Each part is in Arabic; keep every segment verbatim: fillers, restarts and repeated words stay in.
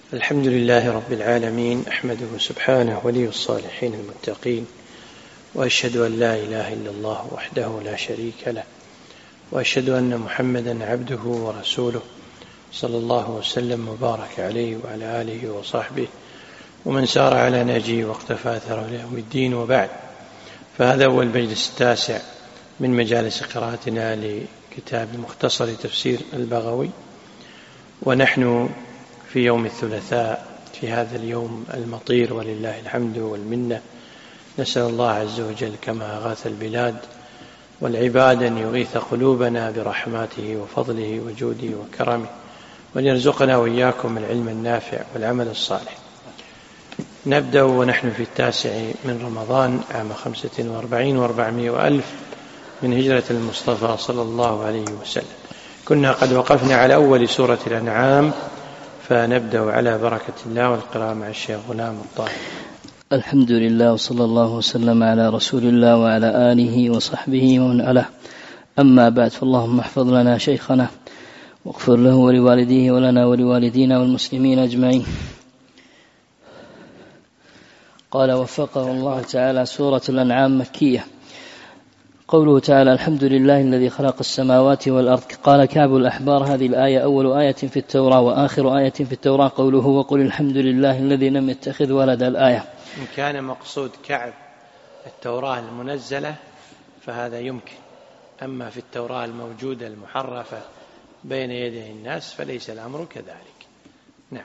الحمد لله رب العالمين، أحمده سبحانه ولي الصالحين المتقين، وأشهد أن لا إله إلا الله وحده لا شريك له، وأشهد أن محمدا عبده ورسوله صلى الله وسلم وبارك عليه وعلى آله وصحبه ومن سار على نهجه واقتفى أثره إلى يوم الدين. وبعد، فهذا هو المجلس التاسع من مجالس قراءتنا لكتاب مختصر تفسير البغوي، ونحن في يوم الثلاثاء في هذا اليوم المطير ولله الحمد والمنة. نسأل الله عز وجل كما أغاث البلاد والعباد أن يغيث قلوبنا برحماته وفضله وجوده وكرمه، وأن يرزقنا وإياكم العلم النافع والعمل الصالح. نبدأ ونحن في التاسع من رمضان عام خمسة وأربعين وأربعمائة وألف من هجرة المصطفى صلى الله عليه وسلم. كنا قد وقفنا على أول سورة الأنعام، فنبدأ على بركة الله والقراءة مع الشيخ غلام الطاهر. الحمد لله وصلى الله وسلم على رسول الله وعلى آله وصحبه ومن والاه. أما بعد، فاللهم احفظ لنا شيخنا واغفر له ولوالديه ولنا ولوالدينا والمسلمين أجمعين. قال وفقه الله تعالى: سورة الأنعام مكية. قوله تعالى: الحمد لله الذي خلق السماوات والأرض. قال كعب الأحبار: هذه الآية أول آية في التوراة وآخر آية في التوراة. قوله وقل الحمد لله الذي لم يتخذ ولد الآية. إن كان مقصود كعب التوراة المنزلة فهذا يمكن، أما في التوراة الموجودة المحرفة بين يدي الناس فليس الأمر كذلك. نعم.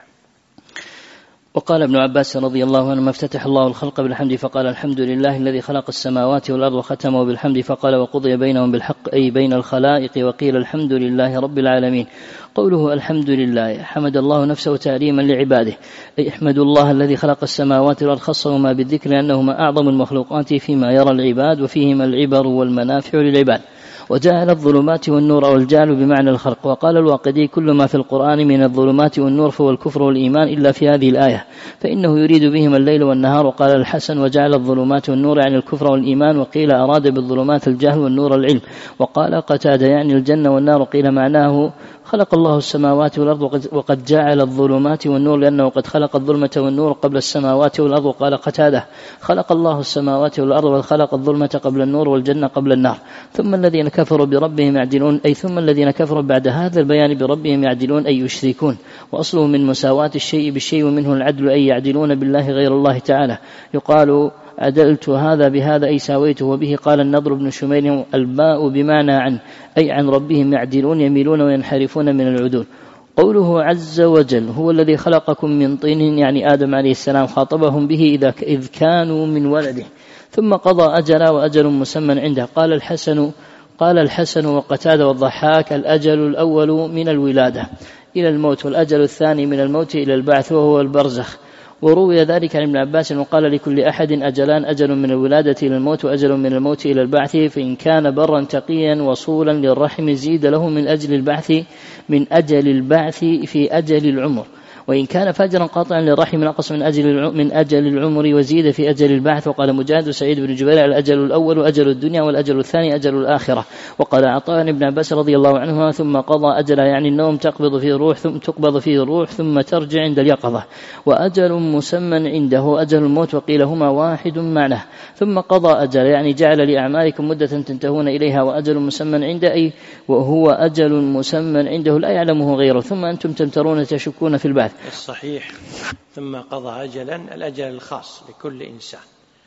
وقال ابن عباس رضي الله عنه: ما افتتح الله الخلق بالحمد فقال الحمد لله الذي خلق السماوات والأرض، وختمه بالحمد فقال وقضي بينهم بالحق، أي بين الخلائق، وقيل الحمد لله رب العالمين. قوله الحمد لله حمد الله نفسه تعليما لعباده، أي احمد الله الذي خلق السماوات والأرض، خصهما بالذكر لأنهما أعظم المخلوقات فيما يرى العباد وفيهما العبر والمنافع للعباد. وجعل الظلمات والنور، أو الجعل بمعنى الخلق. وقال الواقدي: كل ما في القرآن من الظلمات والنور فهو الكفر والإيمان إلا في هذه الآية، فإنه يريد بهما الليل والنهار. وقال الحسن: وجعل الظلمات والنور يعني الكفر والإيمان، وقيل أراد بالظلمات الجهل والنور العلم. وقال قتادة: يعني الجنة والنار. قيل معناه خلق الله السماوات والأرض وقد جعل الظلمات والنور، لأنه قد خلق الظلمة والنور قبل السماوات والأرض. وقال قتادة: خلق الله السماوات والأرض وخلق الظلمة قبل النور والجنة قبل النار. ثم الذين كفروا بربهم يعدلون، أي ثم الذين كفروا بعد هذا البيان بربهم يعدلون، أي يشركون. وأصله من مساواة الشيء بالشيء، ومنه العدل، أي يعدلون بالله غير الله تعالى. يقال عدلت هذا بهذا، أي ساويته. وبه قال النضر بن شميل: الباء بمعنى عن، أي عن ربهم يعدلون، يميلون وينحرفون من العدول. قوله عز وجل هو الذي خلقكم من طين، يعني آدم عليه السلام، خاطبهم به إذا إذ كانوا من ولده، ثم قضى أجلا وأجل مسمى عنده. قال الحسن قال الحسن وقتادة والضحاك: الأجل الأول من الولادة إلى الموت، والأجل الثاني من الموت إلى البعث وهو البرزخ. وروي ذلك عن ابن عباس وقال: لكل أحد أجلان، أجل من الولادة إلى الموت وأجل من الموت إلى البعث، فإن كان برا تقيا وصولا للرحم زيد له من أجل البعث من أجل البعث في أجل العمر، وإن كان فاجرا قاطعا للرحم نقص من أجل من أجل العمر وزيد في أجل البعث. وقال مجاهد سعيد بن جبير: الأجل الأول أجل الدنيا، والأجل الثاني أجل الآخرة. وقال عطاء بن عباس رضي الله عنهما: ثم قضى أجلا، يعني النوم، تقبض فيه الروح ثم تقبض فيه الروح ثم ترجع عند اليقظة. وأجل مسمى عنده أجل الموت، وقيل هما واحد معناه. ثم قضى أجل، يعني جعل لأعمالكم مدة تنتهون إليها. وأجل مسمى عنده، أي وهو أجل مسمى عنده لا يعلمه غيره، ثم أنتم تمترون تشكون في البعث. الصحيح ثم قضى أجلا، الأجل الخاص لكل إنسان،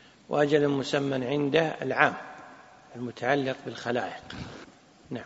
وأجل مسمى عنده العام المتعلق بالخلائق. نعم.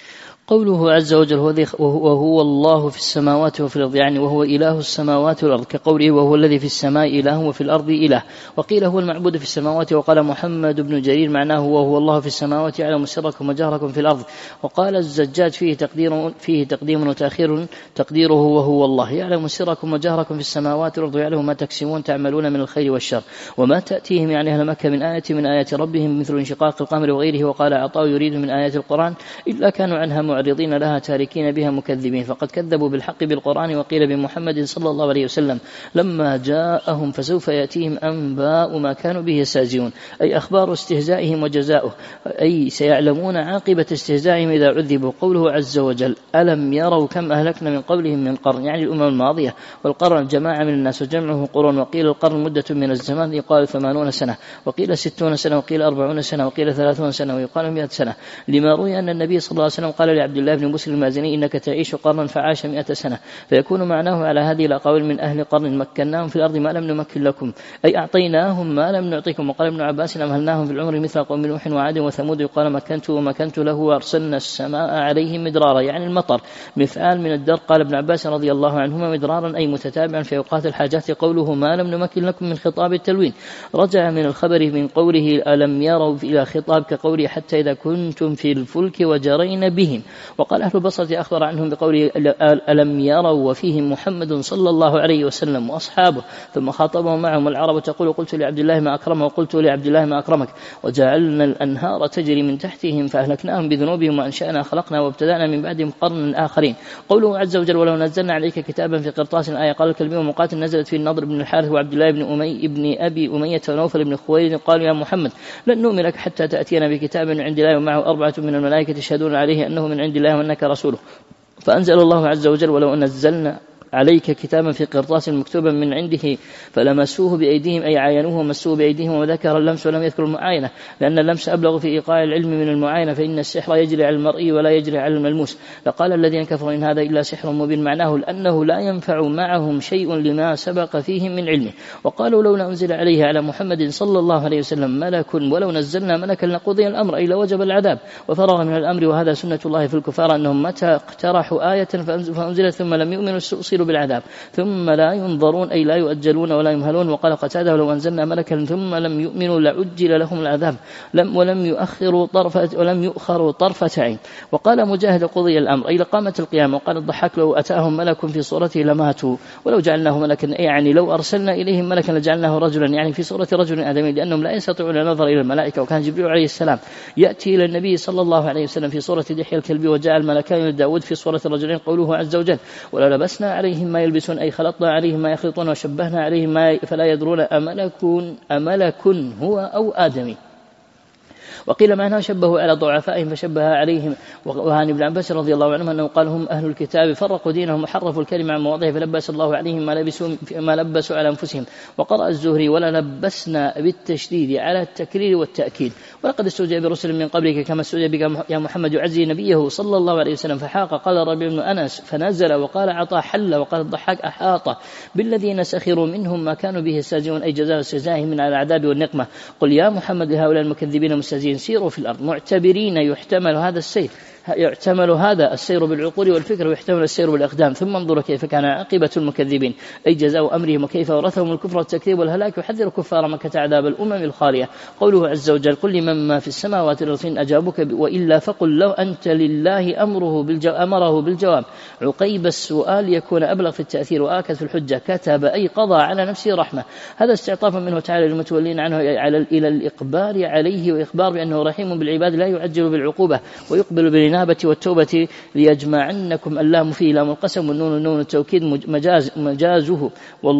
قوله عز وجل وهو الله في السماوات وفي الأرض، يعني وهو إله السماوات والأرض، كقوله وهو الذي في السماء إله وفي الأرض إله. وقيل هو المعبود في السماوات. وقال محمد بن جرير معناه وهو الله في السماوات يعلم سركم وجهركم في الأرض. وقال الزجاج فيه تقدير فيه تقديم وتأخير، تقديره وهو الله يعلم سركم وجهركم في السماوات والأرض، يعلم ما تكسبون تعملون من الخير والشر، وما تأتيهم يعني أهل مكة من آية من آيات ربهم مثل انشقاق القمر وغيره. وقال عطاء: يريد من آيات القرآن إلا كانوا عنها معرضين لها تاركين بها مكذبين، فقد كذبوا بالحق بالقرآن وقيل بمحمد صلى الله عليه وسلم لما جاءهم فسوف يأتيهم أنباء ما كانوا به يستهزئون، أي أخبار استهزائهم وجزاؤه، أي سيعلمون عاقبة استهزائهم إذا عذبوا. قوله عز وجل ألم يروا كم أهلكنا من قبلهم من قرن، يعني الأمم الماضية، والقرن جماعة من الناس وجمعه قرون، وقيل القرن مدة من الزمان يقال ثمانون سنة، وقيل ستون سنة، وقيل أربعون سنة، وقيل ثلاثون سنة، ويقال مئة سنة، لما روي أن النبي صلى الله عليه وسلم قال لعبد الله بن مسلم المازني إنك تعيش قرنا فعاش مئة سنة، فيكون معناه على هذه الأقاويل من أهل قرن مكناهم في الأرض ما لم نمكن لكم، أي أعطيناهم ما لم نعطيكم. وقال ابن عباس أمهلناهم في العمر مثل قوم نوح وعاد وثمود، يقال مكنت ومكنت له وأرسلنا السماء عليهم مدرارا، يعني المطر مفعال من الدر. قال ابن عباس رضي الله عنهما مدرارا أي متتابعا في أوقات الحاجات. قوله ما لم نمكن لكم من خطاب التلوين رجع من الخبر من قوله ألم يروا إلى خطاب كقوله حتى إذا كنتم في الفلك وجرين بهم. وقال أهل البصرة أخبر عنهم بقوله ألم يروا وفيهم محمد صلى الله عليه وسلم وأصحابه، ثم خاطبهم معهم. العرب تقول قلت لعبد الله ما أكرمه وقلت لعبد الله ما أكرمك، وجعلنا الأنهار تجري من تحتهم فأهلكناهم بذنوبهم وأنشأنا خلقنا وابتدأنا من بعدهم قرن آخرين. قوله عز وجل ولو نزلنا عليك كتابا في قرطاس الآية. قال الكلبي ومقاتل نزلت في النضر بن الحارث وعبد الله بن أمي ابن أبي أمية ونوفل بن خويلد قالوا يا محمد لن نؤمن لك حتى تأتينا بكتاب من عند الله ومعه أربعة من الملائكة يشهدون عليه أنه من عند الله وأنك رسوله. فأنزل الله عز وجل ولو نزلنا عليك كتابا في قرطاس مكتوبا من عنده فلمسوه بأيديهم أي عاينوه ومسوه بأيديهم، وذكر اللمس ولم يذكر المعاينة لأن اللمس أبلغ في إيقاع العلم من المعاينة، فإن السحر يجري على المرئي ولا يجري على الملموس. لقال الذين كفروا إن هذا إلا سحر مبين، معناه لأنه لا ينفع معهم شيء لما سبق فيهم من علمه. وقالوا لولا أنزل عليه على محمد صلى الله عليه وسلم ملك ولو نزلنا ملكا لقضي الأمر أي لوجب العذاب وفرغ من الأمر. وهذا سنة الله في الكفار أنهم متى اقترحوا آية فأنزلت ثم لم يؤمنوا استؤصلوا بالعذاب ثم لا ينظرون أي لا يؤجلون ولا يمهلون. وقال قتادة لو أنزلنا ملكا ثم لم يؤمنوا لعجل لهم العذاب لم ولم يؤخروا طرفة ولم يؤخروا طرفة عين. وقال مجاهد قضي الأمر أي لقامة القيامة. وقال الضحاك لو أتاهم ملك في صورته لماتوا ولو جعلناه ملكا يعني لو أرسلنا إليهم ملكا لجعلناه رجلا يعني في صورة رجل آدمي لأنهم لا يستطيعون النظر إلى الملائكة. وكان جبريل عليه السلام يأتي إلى النبي صلى الله عليه وسلم في صورة دحية الكلب وجاء الملكان لداود في صورة رجلين. قوله عز وجل ولا لبسنا عليهم ما يلبسون أي خلطنا عليهم ما يخلطون وشبهنا عليهم ما فلا يدرون أملك أملك هو أو آدمي. وقيل معناه شبهوا على ضعفائهم فشبه عليهم. وعن ابن عباس رضي الله عنه أنه قال هم أهل الكتاب فرقوا دينهم وحرفوا الكلمة عن مواضعه فلبس الله عليهم ما لبسوا ما لبسوا على أنفسهم. وقرأ الزهري ولا لبسنا بالتشديد على التكرير والتأكيد. ولقد استهزئ برسل من قبلك كما استهزئ بك يا محمد يعزي نبيه صلى الله عليه وسلم فحاق. قال ربيع بن أنس فنزل. وقال عطاء حل. وقال الضحاك أحاط بالذين سخروا منهم ما كانوا به يستهزئون أي جزاء استهزائهم من العذاب والنقمة. قل يا محمد لهؤلاء المكذبين المستهزئين سيروا في الأرض معتبرين يحتمل هذا السير يحتمل هذا السير بالعقول والفكر ويحتمل السير بالأقدام ثم انظروا كيف كان عاقبة المكذبين أي جزاء أمرهم وكيف ورثهم الكفر والتكذيب والهلاك. يحذر كفار مكة عذاب الأمم الخالية. قوله عز وجل قل لمن ما في السماوات والأرض أجابك وإلا فقل لو أنت لله أمره بالجواب أمره بالجواب عقيب السؤال يكون أبلغ في التأثير وآكد في الحجة. كتب أي قضى على نفسه رحمة. هذا استعطافا منه تعالى للمتولين عنه على إلى الإقبال عليه وإخبار بأنه رحيم بالعباد لا يعجل بالعقوبة ويقبل بالإنابة والتوبة. ليجمعنكم اللام فيه لام القسم والنون النون التوكيد مجاز مجازه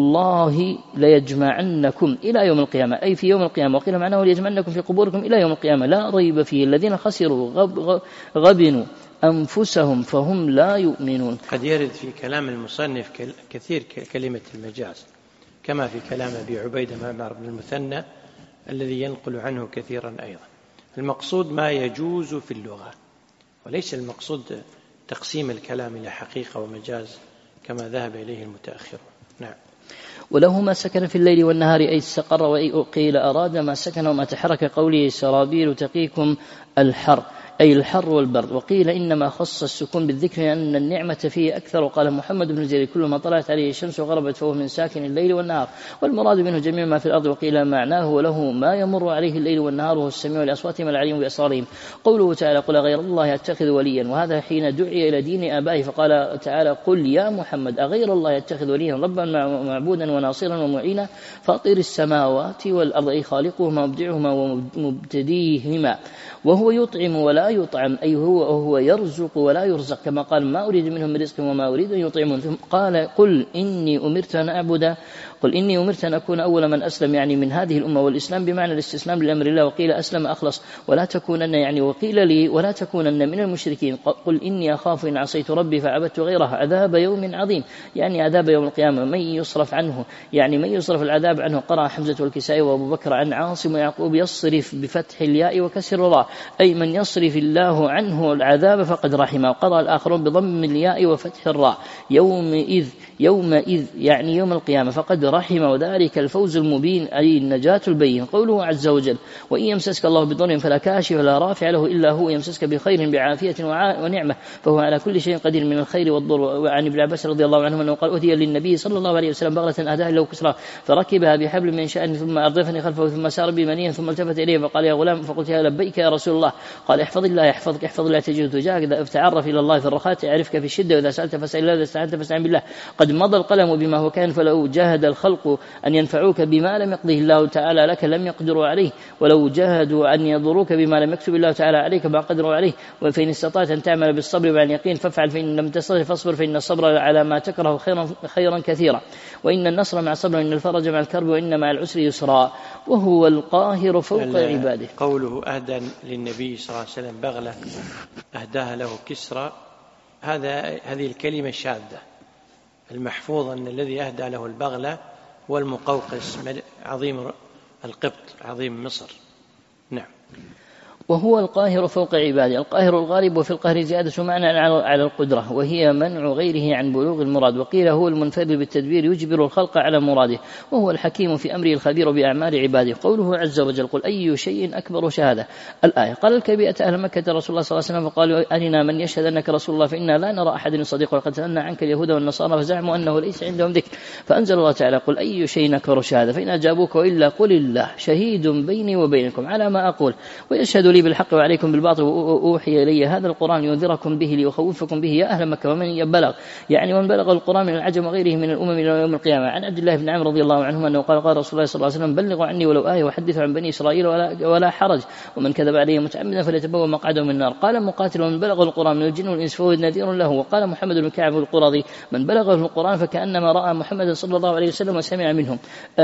والله ليجمعنكم إلى يوم القيامة أي في يوم القيامة. وقيل معناه ليجمعنكم في قبوركم إلى يوم القيامة لا ريب فيه الذين خسروا غب غبنوا أنفسهم فهم لا يؤمنون. قد يرد في كلام المصنف كثير كلمة المجاز كما في كلام أبي عبيدة معمر بن المثنى الذي ينقل عنه كثيرا أيضا. المقصود ما يجوز في اللغة وليس المقصود تقسيم الكلام إلى حقيقة ومجاز كما ذهب إليه المتأخرون. نعم. وله ما سكن في الليل والنهار أي استقر وأي قيل أراد ما سكن وما تحرك قوله سرابيل تقيكم الحر أي الحر والبرد. وقيل إنما خص السكون بالذكر لأن النعمة فيه أكثر. وقال محمد بن زيد كل ما طلعت عليه الشمس وغربت فهو من ساكن الليل والنهار والمراد منه جميع ما في الأرض. وقيل معناه وله ما يمر عليه الليل والنهار وهو السميع لأصواتهم العليم بأسرارهم. قوله تعالى قل غير الله يتخذ وليا وهذا حين دعي إلى دين آبائه فقال تعالى قل يا محمد أغير الله يتخذ وليا ربا معبودا وناصرا ومعينا فاطر السماوات والأرض أي خالقهما ومبدعهما ومبتديهما وهو يطعم ولا يطعم، أي هو وهو يرزق ولا يرزق، كما قال ما أريد منهم من رزق وما أريد أن يطعمون. ثم قال قل إني أمرت أن أعبد قل إني أمرت أن أكون أول من أسلم، يعني من هذه الأمة، والإسلام بمعنى الاستسلام لأمر الله، وقيل أسلم أخلص ولا تكونن، يعني وقيل لي ولا تكونن من المشركين. قل إني أخاف إن عصيت ربي فعبدت غيره عذاب يوم عظيم، يعني عذاب يوم القيامة. من يصرف عنه، يعني من يصرف العذاب عنه. قرأ حمزة والكسائي وأبو بكر عن عاصم ويعقوب يصرف بفتح الياء وكسر الراء، أي من يصرف الله عنه العذاب فقد رحمه. وقرأ الآخرون بضم الياء وفتح الراء يومئذ يومئذ يعني يوم القيامة فقد رحمه، وذلك الفوز المبين أي النجاة البين. قوله عز وجل وإن يمسسك الله بضر فلا كاشف لا رافع له إلا هو، يمسسك بخير بعافية ونعمة فهو على كل شيء قدير من الخير والضر. وعن ابن عباس رضي الله عنه أنه قال أهدي للنبي صلى الله عليه وسلم بغلة أهداها له كسرى فركبها بحبل من شأن ثم أردفني خلفه ثم سار بمنيا ثم التفت إليه فقال يا غلام، فقلت يا لبيك يا رسول الله. قال احفظ الله يحفظك، احفظ الله تجده تجاهك، إذا تعرف إلى الله في الرخاء يعرفك في الشدة، وإذا سألت فاسأل الله، وإذا استعنت فاستعن بالله. قد مضى القلم بما هو كان، فلو جاهد الخلق أن ينفعوك بما لم يقضه الله تعالى لك لم يقدروا عليه، ولو جاهدوا أن يضروك بما لم يكتب الله تعالى عليك ما قدروا عليه. وفإن استطعت أن تعمل بالصبر وعن يقين فافعل، فإن لم تستطع فاصبر، فإن الصبر على ما تكره خيرا, خيرا كثيرا، وإن النصر مع الصبر، وإن الفرج مع الكرب، وإن مع العسر يسرا، وهو القاهر فوق عباده. قوله أهدى للنبي صلى الله عليه وسلم بغلة أهداها له كسرى، هذا هذه الكلمة شاذة. المحفوظ أن الذي أهدى له البغلة هو المقوقس عظيم القبط عظيم مصر. نعم. وهو القاهر فوق عباده. القاهر الغالب، وفي القهر زيادة معنى على القدرة، وهي منع غيره عن بلوغ المراد. وقيل هو المنفرد بالتدبير يجبر الخلق على مراده، وهو الحكيم في أمره الخبير بأعمال عباده. قوله عز وجل قل أي شيء أكبر شهادة. الآية. قال الكبيئة أهل مكة رسول الله صلى الله عليه وسلم فقالوا أرنا من يشهد أنك رسول الله فإنا لا نرى أحد يصدق، وقد سألنا عنك اليهود والنصارى فزعموا أنه ليس عندهم ذكر، فأنزل الله تعالى قل أي شيء أكبر شهادة، فإن أجابوك وإلا قل الله شهيد بيني وبينكم على ما أقول ويشهد لي بالحق وعليكم بالباطل، وأوحي إلي هذا القرآن ينذركم به ليخوفكم به يا أهل مكة ومن يبلغ، يعني من بلغ القرآن من العجم وغيره من الأمم إلى يوم القيامة. عن عبد الله بن عمرو رضي الله عنهما أنه قال قال رسول الله صلى الله عليه وسلم بلغوا عني ولو آية وحدثوا عن بني إسرائيل ولا, ولا حرج، ومن كذب عليه متعمدا فليتبوأ مقعده من النار. قال مقاتل من بلغ القرآن من الجن والإنس فهو نذير له. وقال محمد بن كعب القرظي من بلغه القرآن فكأنما رأى محمد صلى الله عليه وسلم وسمع منهم.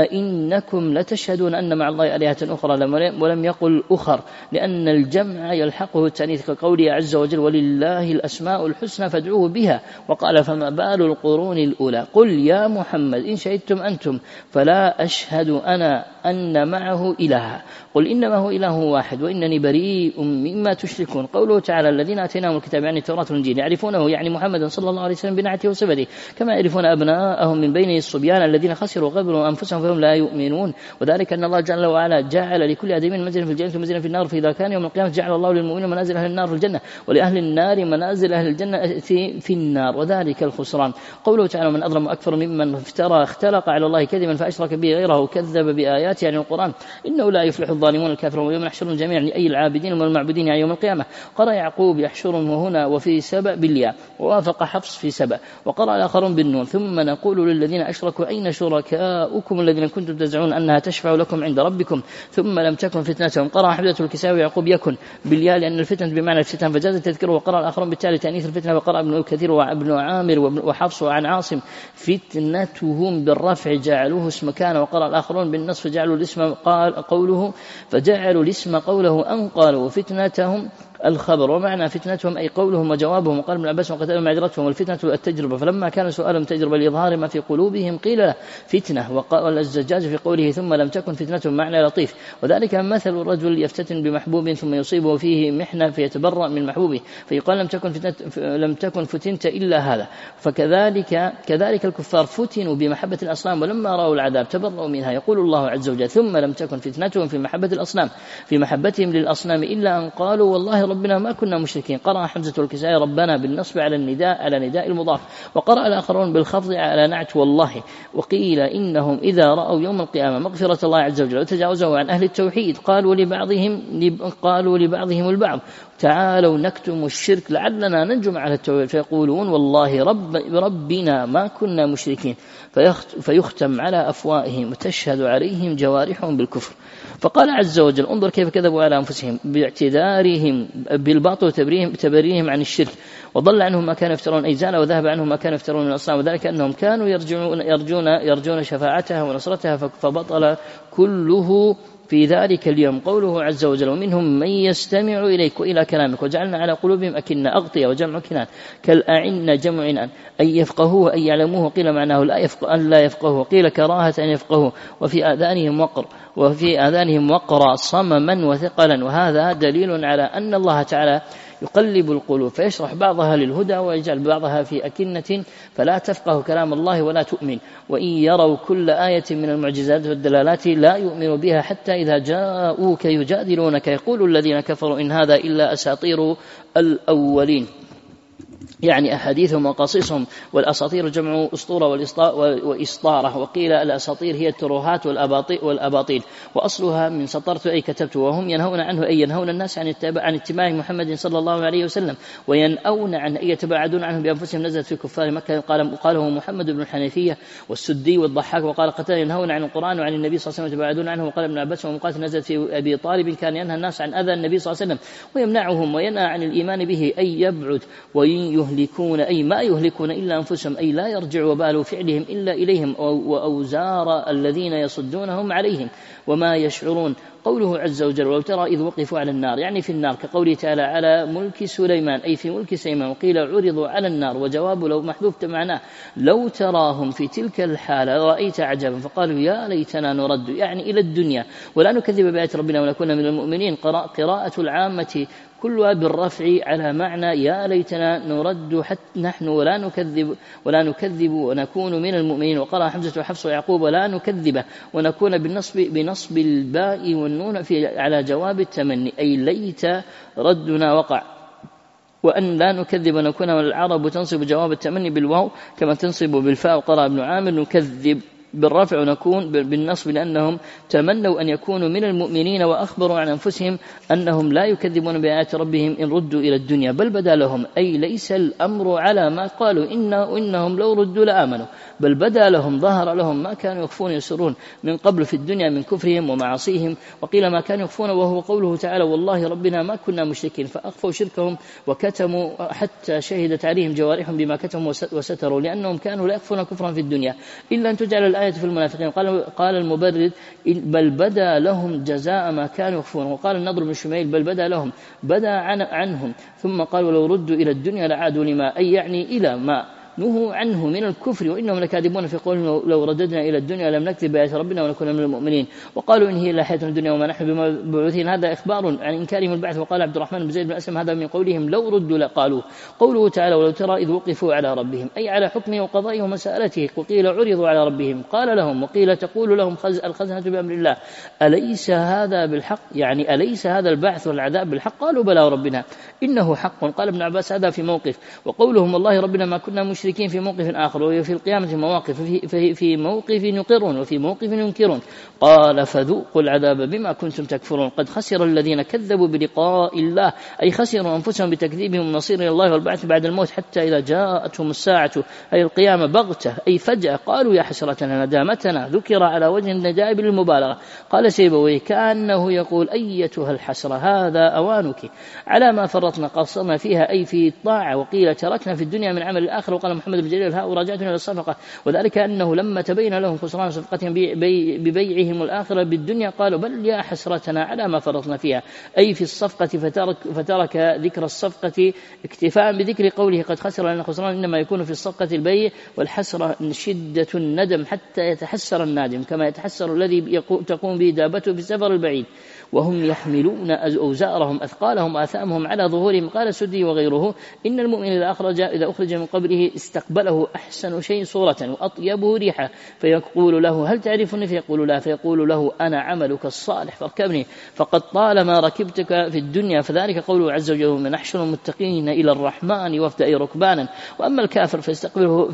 إنكم لتشهدون أن مع الله آلهة أخرى، ولم يقل أخر لأن الجمع يلحقه التأنيث، كقوله عز وجل ولله الأسماء الحسنى فادعوه بها. وقال فما بال القرون الأولى. قل يا محمد إن شهدتم أنتم فلا أشهد أنا أن معه إلها، قل إنما هو إله واحد وإنني بريء مما تشركون. قوله تعالى الذين آتيناهم الكتاب يعني التوراة والإنجيل يعرفونه يعني محمد صلى الله عليه وسلم بنعته وصفته كما يعرفون أبناءهم من بين الصبيان الذين خسروا قبلوا أنفسهم فهم لا يؤمنون. وذلك أن الله جل وعلا جعل لكل آدم منزلا في الجنة ومنزلا في النار، فإذا كان يوم القيامة جعل الله للمؤمنين منازل أهل النار في الجنة ولأهل النار منازل أهل الجنة في النار، وذلك الخسران. قوله تعالى من أظلم أكثر ممن افترى اختلق على الله كذبا فأشرك به غيره وكذب بآياته يعني القرآن إنه لا يفلح الظالمون الكافرون. ويوم يحشرهم جميعا أي العابدين والمعبودين يعني يوم القيامة. قرأ يعقوب يحشرهم هنا وفي سبأ بالياء، ووافق حفص في سبأ، وقرأ الآخرون بالنون ثم نقول للذين أشركوا أين شركاؤكم الذين كنتم تزعمون أنها تشفع لكم عند ربكم ثم لم تكن فتنتهم. قرأ حمزة الكسائي ويعقوب يكن بالياء لأن الفتنة بمعنى الفتن فجاز التذكير. وقرأ الآخرون بالتالي تأنيث الفتنة، وقرأ ابن كثير وابن عامر وحفص وعن عاصم فتنتهم بالرفع جعلوه اسم كان. وقرأ الآخرون بالنصف جعلوا الاسم قال قوله فجعلوا الاسم قوله أن قالوا فتنتهم الخبر، ومعنى فتنتهم أي قولهم وجوابهم. وقال ابن عباس وقتلوا معذرتهم والفتنة التجربة، فلما كان سؤالهم تجربة لإظهار ما في قلوبهم قيل له فتنة. وقال الزجاج في قوله ثم لم تكن فتنتهم معنى لطيف، وذلك مثل الرجل يفتتن بمحبوب ثم يصيبه فيه محنة فيتبرأ من محبوبه فيقال لم تكن فتنت لم تكن فتنت إلا هذا. فكذلك كذلك الكفار فتنوا بمحبة الأصنام ولما رأوا العذاب تبرأوا منها. يقول الله عز وجل ثم لم تكن فتنتهم في محبة الأصنام في محبتهم للأصنام إلا أن قالوا والله ربنا ما كنا مشركين. قرأ حمزة والكسائي ربنا بالنصب على النداء على نداء المضاف، وقرأ الآخرون بالخفض على نعت والله. وقيل إنهم إذا رأوا يوم القيامة مغفرة الله عز وجل وتجاوزوا عن أهل التوحيد قالوا لبعضهم قالوا لبعضهم البعض تعالوا نكتم الشرك لعلنا ننجو على التوحيد، فيقولون والله رب ربنا ما كنا مشركين فيختم على أفواههم وتشهد عليهم جوارحهم بالكفر. فقال عز وجل انظر كيف كذبوا على أنفسهم باعتذارهم بالباطل وتبريهم عن الشرك، وضل عنهم ما كانوا يفترون، أي زال وذهب عنهم ما كانوا يفترون من الأصنام، وذلك أنهم كانوا يرجون, يرجون, يرجون شفاعتها ونصرتها، فبطل كله في ذلك اليوم. قوله عز وجل ومنهم من يستمع إليك وإلى كلامك وجعلنا على قلوبهم أكنة، أغطية وجمع كنان، كالأعنة جمع عنان، أي يفقهوه أي يعلموه، قيل معناه لا يفقه أن لا يفقهوه، قيل كراهة أن يفقهوه، وفي آذانهم وقر وفي آذانهم وقرا صمما وثقلا. وهذا دليل على أن الله تعالى يقلب القلوب فيشرح بعضها للهدى ويجعل بعضها في أكنة فلا تفقه كلام الله ولا تؤمن، وإن يروا كل آية من المعجزات والدلالات لا يؤمنوا بها حتى إذا جاءوك يجادلونك يقول الذين كفروا إن هذا إلا أساطير الأولين، يعني أحاديثهم وقصصهم. والأساطير جمع أسطورة وإسطارة، وقيل الأساطير هي الترهات والأباطيل، وأصلها من سطرت أي كتبت، وهم ينهون عنه أي ينهون الناس عن عن اتباع محمد صلى الله عليه وسلم، وينأون عن أي يتباعدون عنه بأنفسهم. نزلت في كفار مكة قال قاله محمد بن الحنفية والسدي والضحاك، وقال قتال ينهون عن القرآن وعن النبي صلى الله عليه وسلم يتباعدون عنه. وقال ابن عباس ومقاتل نزلت في أبي طالب كان ينهى الناس عن أذى النبي صلى الله عليه وسلم ويمنعهم وينهى عن الإيمان به أي يبعد، ويهلكون أي ما يهلكون إلا أنفسهم أي لا يرجع وبال فعلهم إلا إليهم، وأوزار الذين يصدونهم عليهم وما يشعرون. قوله عز وجل ولو ترى إذ وقفوا على النار، يعني في النار، كقوله تعالى على ملك سليمان أي في ملك سليمان، وقيل عرضوا على النار، وجواب لو محذوف معناه لو تراهم في تلك الحالة رأيت عجبا فقالوا يا ليتنا نرد، يعني إلى الدنيا ولا نكذب بآيات ربنا ونكون من المؤمنين. قراءة العامة كلها بالرفع على معنى يا ليتنا نرد حتى نحن ولا نكذب ولا نكذب ونكون من المؤمنين. وقرأ حمزة وحفص ويعقوب ولا نكذب ونكون بالنصب بنصب الباء والنون في على جواب التمني أي ليت ردنا وقع، وأن لا نكذب ونكون من العرب تنصب جواب التمني بالواو كما تنصب بالفاء. وقرأ ابن عامر نكذب بالرفع ونكون بالنصب لأنهم تمنوا أن يكونوا من المؤمنين وأخبروا عن أنفسهم أنهم لا يكذبون بآيات ربهم إن ردوا إلى الدنيا بل بدا لهم، أي ليس الأمر على ما قالوا إن إنهم لو ردوا لآمنوا، بل بدا لهم ظهر لهم ما كانوا يخفون يسرون من قبل في الدنيا من كفرهم ومعاصيهم. وقيل ما كانوا يخفون وهو قوله تعالى والله ربنا ما كنا مشركين، فأخفوا شركهم وكتموا حتى شهدت عليهم جوارحهم بما كتموا وستروا، لأنهم كانوا لا يخفون كفرا في الدنيا إلا أن تجعل الآية في المنافقين. قال, قال المبرد بل بدا لهم جزاء ما كانوا يخفون. وقال النضر بن شميل بل بدا لهم بدا عن عنهم، ثم قال ولو ردوا إلى الدنيا لعادوا لما أي يعني إلى ما نهوا عنه من الكفر وإنهم لكاذبون في قولهم لو رددنا إلى الدنيا لم نكذب بآيات ربنا ونكون من المؤمنين. وقالوا إن هي إلا حياتنا الدنيا وما نحن بمبعوثين، هذا إخبار عن إنكارهم البعث. وقال عبد الرحمن بن زيد بن أسلم هذا من قولهم لو ردوا لقالوا. قوله تعالى ولو ترى إذ وقفوا على ربهم أي على حكمه وقضائه ومسألته، وقيل عرضوا على ربهم قال لهم، وقيل تقول لهم الخزنة بأمر الله أليس هذا بالحق، يعني أليس هذا البعث والعذاب بالحق؟ قالوا بلى ربنا إنه حق. قال ابن عباس هذا في موقف، وقولهم والله ربنا ما كنا مشركين في موقف آخر، وفي القيامة مواقف في, في موقف يقرون وفي موقف ينكرون. قال فذوقوا العذاب بما كنتم تكفرون. قد خسر الذين كذبوا بلقاء الله أي خسروا أنفسهم بتكذيبهم النصير إلى الله والبعث بعد الموت، حتى إذا جاءتهم الساعة أي القيامة بغتة أي فجأة قالوا يا حسرتنا ندامتنا، ذكر على وجه النجائب للمبالغة. قال سيبويه كأنه يقول أيتها الحسرة هذا أوانك على ما فرطنا قصرنا فيها أي في الطاعة، وقيل تركنا في الدنيا من عمل الآخر. وقال محمد بن جرير هؤلاء رجعتنا إلى الصفقة، وذلك أنه لما تبين لهم خسران صفقتهم ببيعهم الآخرة بالدنيا قالوا بل يا حسرتنا على ما فرطنا فيها أي في الصفقة، فترك, فترك ذكر الصفقة اكتفاء بذكر قوله قد خسر، لأن الخسران إنما يكون في الصفقة البيع، والحسرة شدة الندم حتى يتحسر النادم كما يتحسر الذي تقوم به دابته في السفر البعيد. وهم يحملون أوزارهم أثقالهم آثامهم على ظهورهم. قال السدي وغيره إن المؤمن إذا أخرج, إذا أخرج من قبره استقبله أحسن شيء صورة وأطيبه ريحة، فيقول له هل تعرفني؟ فيقول لا، فيقول له أنا عملك الصالح فاركبني، فقد طالما ركبتك في الدنيا. فذلك قوله عز وجل من نحشر المتقين إلى الرحمن وفد أي ركبانا. وأما الكافر فيستقبله,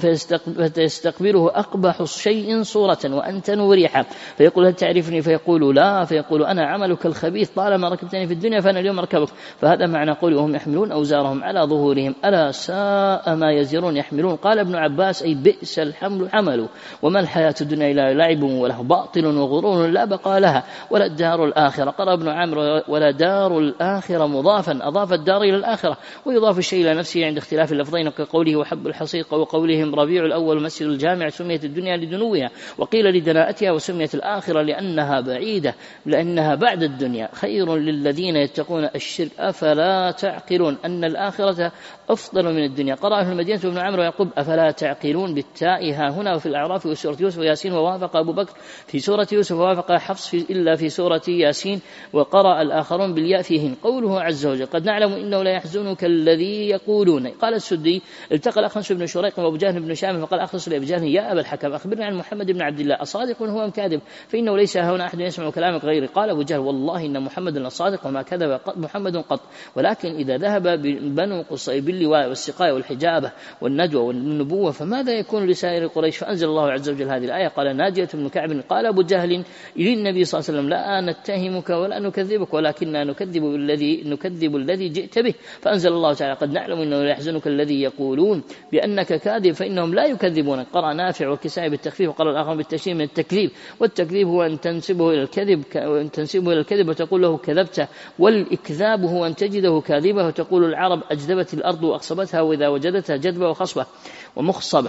فيستقبله أقبح شيء صورة وأنتن وريحة، فيقول هل تعرفني؟ فيقول لا، فيقول أنا عملك الخبيث طالما ركبتني في الدنيا فأنا اليوم أركبك. فهذا معنى قوله وهم يحملون أوزارهم على ظهورهم ألا ساء ما يزرون. يحملون يحملون. قال ابن عباس أي بئس الحمل حملوا، وما الحياة الدنيا إلا لعب وله باطل وغرور لا بقى لها، ولا الدار الآخرة. قال ابن عمرو ولا دار الآخرة مضافا، أضاف الدار إلى الآخرة، ويضاف الشيء إلى نفسه عند اختلاف اللفظين كقوله وحب الحصيق، وقولهم ربيع الأول مسجد الجامع سميت الدنيا لدنوها، وقيل لدناءتها، وسميت الآخرة لأنها بعيدة لأنها بعد الدنيا. خير للذين يتقون الشرك أفلا تعقلون، أن الآخرة أفضل من الدنيا. قرأ في المدينة ابن عمرو ويعقوب أفلا تعقلون بالتاء ها هنا، وفي الأعراف وسورة يوسف وياسين، ووافق أبو بكر في سورة يوسف، ووافق حفص في إلا في سورة ياسين، وقرأ الآخرون بالياء فيهن. قوله عز وجل قد نعلم إنه لا يحزنك الذي يقولون. قال السدي التقى الأخنس بن شريق وأبو جهل بن شام، فقال أخنس لأبي جهل يا أبا الحكم أخبرني عن محمد بن عبد الله أصادق هو أم كاذب، فإنه ليس هنا أحد يسمع كلامك غيري. قال أبو جهل والله إن محمد الصادق وما كذب محمد قط، ولكن إذا ذهب بنو قصي باللواء والسقاية والحجابة والندوة والنبوة فماذا يكون لسائر قريش؟ فأنزل الله عز وجل هذه الآية. قال ناجية بن كعب قال أبو جهل للنبي صلى الله عليه وسلم لا نتهمك ولا نكذبك، ولكننا نكذب بالذي نكذب الذي جئت به. فأنزل الله تعالى قد نعلم إنه لا يحزنك الذي يقولون بأنك كاذب فإنهم لا يكذبونك. قرأ نافع وكسائي بالتخفيف، وقرأ الآخر بالتشديد من التكذيب، والتكذيب هو أن تنسبه إلى الكذب وأن تنسبه إلى الكذب وتقول له كذبت، والإكذاب هو أن تجده كاذبة وتقول العرب أجدبت الأرض وأخصبتها، وإذا وجدتها جدبة وخصبة ومخصبة.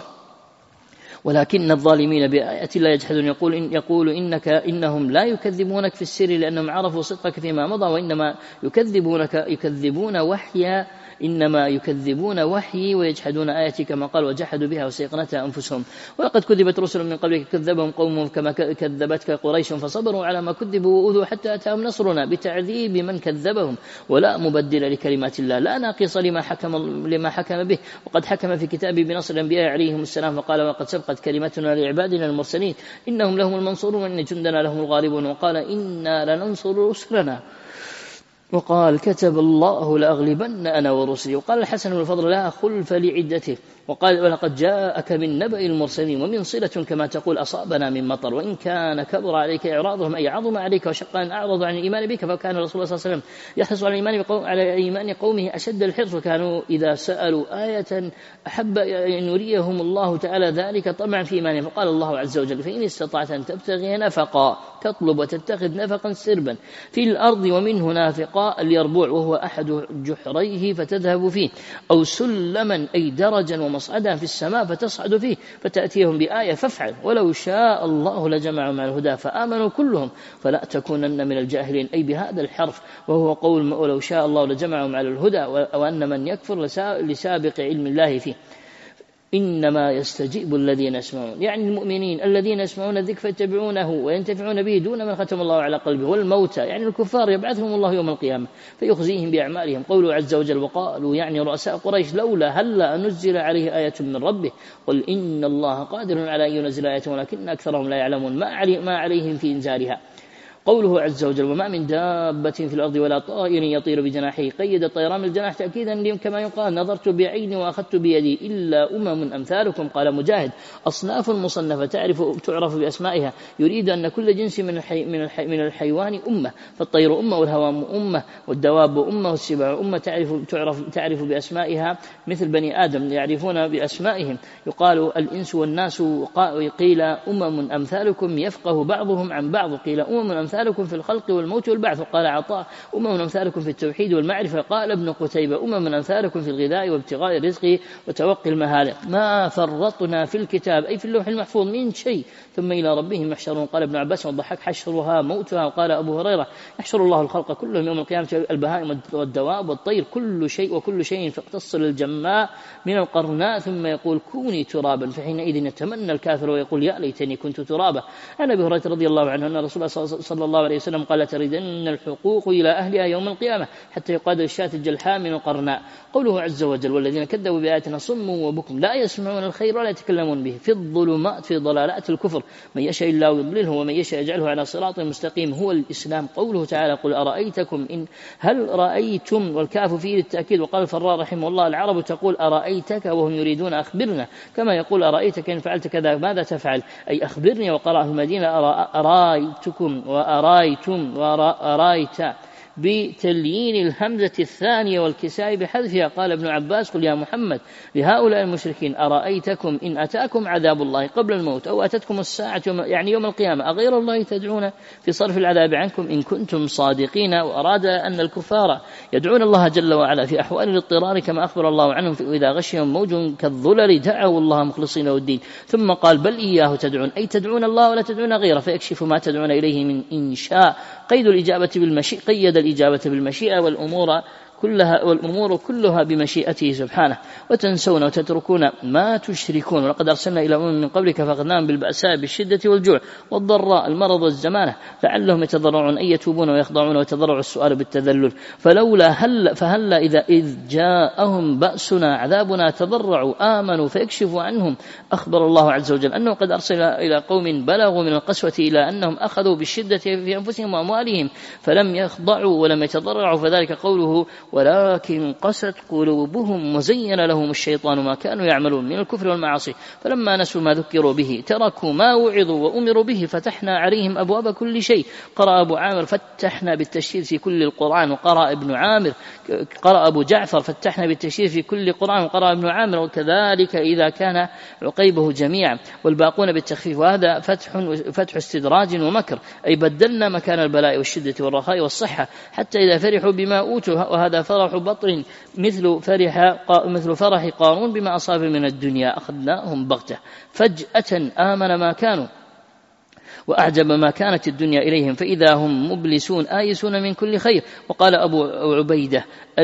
ولكن الظالمين بآيات الله يجحدون. يقول إن يقول إنك إنهم لا يكذبونك في السر لأنهم عرفوا صدقك فيما مضى، وإنما يكذبونك يكذبون وحيا إنما يكذبون وحي ويجحدون آياتي كما قال وجحدوا بها وسيقنتها أنفسهم. ولقد كذبت رسل من قبلك كذبهم قومهم كما كذبتك قريش فصبروا على ما كذبوا وأوذوا حتى أتاهم نصرنا بتعذيب من كذبهم، ولا مبدل لكلمات الله لا ناقص لما حكم لما حكم به. وقد حكم في كتابه بنصر الأنبياء عليهم السلام فقال وقد سبقت كلمتنا لعبادنا المرسلين إنهم لهم المنصورون وإن جندنا لهم الغالبون. وقال إنا لننصر رسلنا، وقال كتب الله لأغلبن أنا ورسلي. وقال الحسن بن الفضل لا خلف لعدته. وقال ولقد جاءك من نبأ المرسلين ومن صلة كما تقول أصابنا من مطر، وإن كان كبر عليك إعراضهم أي عظم عليك وشق أن أعرض عن الإيمان بك، فكان رسول الله صلى الله عليه وسلم يحرص على الإيمان على إيمان قومه أشد الحرص، وكانوا إذا سألوا آية أحب أن يريهم الله تعالى ذلك طمعا في إيمانهم. فقال الله عز وجل فإن استطعت أن تبتغي نفقا تطلب وتتخذ نفقا سربا في الأرض ومنه نافقا اليربوع وهو أحد جحريه فتذهب فيه، أو سلما أي درجا ومصعدا في السماء فتصعد فيه فتأتيهم بآية فافعل ولو شاء الله لجمع مع الهدى فآمنوا كلهم فلا تكونن من الجاهلين، أي بهذا الحرف وهو قول ولو شاء الله لجمعهم على الهدى، وأن من يكفر لسابق علم الله فيه. إنما يستجيب الذين يسمعون يعني المؤمنين الذين يسمعون الذكر فيتبعونه وينتفعون به دون من ختم الله على قلبه، والموتى يعني الكفار يبعثهم الله يوم القيامة فيخزيهم بأعمالهم. قوله عز وجل وقالوا يعني رؤساء قريش لولا هلا نزل عليه آية من ربه قل إن الله قادر على أن ينزل آية ولكن أكثرهم لا يعلمون ما عليهم في إنزالها. قوله عز وجل وما من دابة في الأرض ولا طائر يطير بجناحه قيد الطيران من الجناح تأكيدا لهم كما يقال نظرت بعيني وأخذت بيدي إلا أمم أمثالكم. قال مجاهد أصناف مصنفة تعرف تعرف بأسمائها يريد أن كل جنس من الحي من, الحي من الحيوان أمة، فالطير أمة والهوام أمة والدواب أمة والسباع أمة تعرف تعرف تعرف بأسمائها مثل بني آدم يعرفون بأسمائهم. يقال الإنس والناس قيل أمم أمثالكم يفقه بعضهم عن بعض، قيل أمم أمثالكم في الخلق والموت والبعث. وقال عطاء أمم أمثالكم في التوحيد والمعرفة. قال ابن قتيبة أمم أمثالكم في الغذاء وابتغاء الرزق وتوقي المهالة. ما فرطنا في الكتاب أي في اللوح المحفوظ من شيء ثم إلى ربهم يحشرون. قال ابن عباس والضحاك حشرها موتها. وقال أبو هريرة يحشر الله الخلق كلهم يوم القيامة البهائم والدواب والطير كل شيء وكل شيء فاقتص الجماء من القرناء ثم يقول كوني ترابا فحينئذ يتمنى الكافر ويقول يا ليتني كنت ترابا. عن أبي هريرة رضي الله عنه أن رسول الله صلى الله عليه وسلم قال تردن الحقوق إلى أهلها يوم القيامة حتى يقاد الشاة الجلحاء من القرناء. قوله عز وجل والذين كذبوا بآياتنا صم وبكم لا يسمعون الخير ولا يتكلمون به في الظلمات في ضلالات الكفر من يشاء الله يضلله ومن يشاء يجعله على صراط مستقيم هو الإسلام. قوله تعالى قل أرأيتكم إن هل رأيتم والكاف فيه للتأكيد. وقال الفراء رحمه الله العرب تقول أرأيتك وهم يريدون أخبرنا كما يقول أرأيتك إن فعلت كذا ماذا تفعل أي أخبرني. وقرأ في المدينة أرأيتكم وأرأيتم وأرأيت بتليين الهمزة الثانية والكساء بحذفها. قال ابن عباس: قل يا محمد لهؤلاء المشركين أرأيتكم إن أتاكم عذاب الله قبل الموت أو أتتكم الساعة يعني يوم القيامة أغير الله تدعون في صرف العذاب عنكم إن كنتم صادقين. وأراد أن الكفار يدعون الله جل وعلا في أحوال الاضطرار كما أخبر الله عنهم إذا غشهم موج كالظلل دعوا الله مخلصين له الدين. ثم قال: بل إياه تدعون، أي تدعون الله ولا تدعون غيره فيكشف ما تدعون إليه من إن شاء. قيد الإجابة بالمشيئة، قيد الإجابة بالمشيئة والأمور كلها والأمور كلها بمشيئته سبحانه. وتنسون وتتركون ما تشركون. ولقد أرسلنا إلى أمم من قبلك فأخذناهم بالبأساء بالشدة والجوع والضراء المرض والزمانة لعلهم يتضرعون أي يتوبون ويخضعون ويتضرعوا السؤال بالتذلل. فلولا هل فهلا إذا إذ جاءهم بأسنا عذابنا تضرعوا آمنوا فيكشف عنهم. أخبر الله عز وجل أنه قد أرسل إلى قوم بلغوا من القسوة إلى أنهم أخذوا بالشدة في أنفسهم وأموالهم فلم يخضعوا ولم يتضرعوا، فذلك قوله: ولكن قست قلوبهم وزين لهم الشيطان ما كانوا يعملون من الكفر والمعاصي فلما نسوا ما ذكروا به تركوا ما وعظوا وأمروا به فتحنا عليهم أبواب كل شيء. قرأ أبو عامر: فتحنا بالتشديد في كل القرآن. وقرأ ابن عامر قرأ أبو جعفر: فتحنا بالتشديد في كل القرآن. وقرأ ابن عامر: وكذلك إذا كان عقيبه جميعا. والباقون بالتخفيف. وهذا فتح فتح استدراج ومكر، أي بدلنا مكان البلاء والشدة والرخاء والصحة حتى إذا فرحوا بما أوتوا. وهذا فرح بطر مثل فرح مثل فرح قارون بما أصاب من الدنيا أخذناهم بغتة فجأة آمن ما كانوا وأعجب ما كانت الدنيا إليهم فإذا هم مبلسون آيسون من كل خير. وقال أبو عبيدة: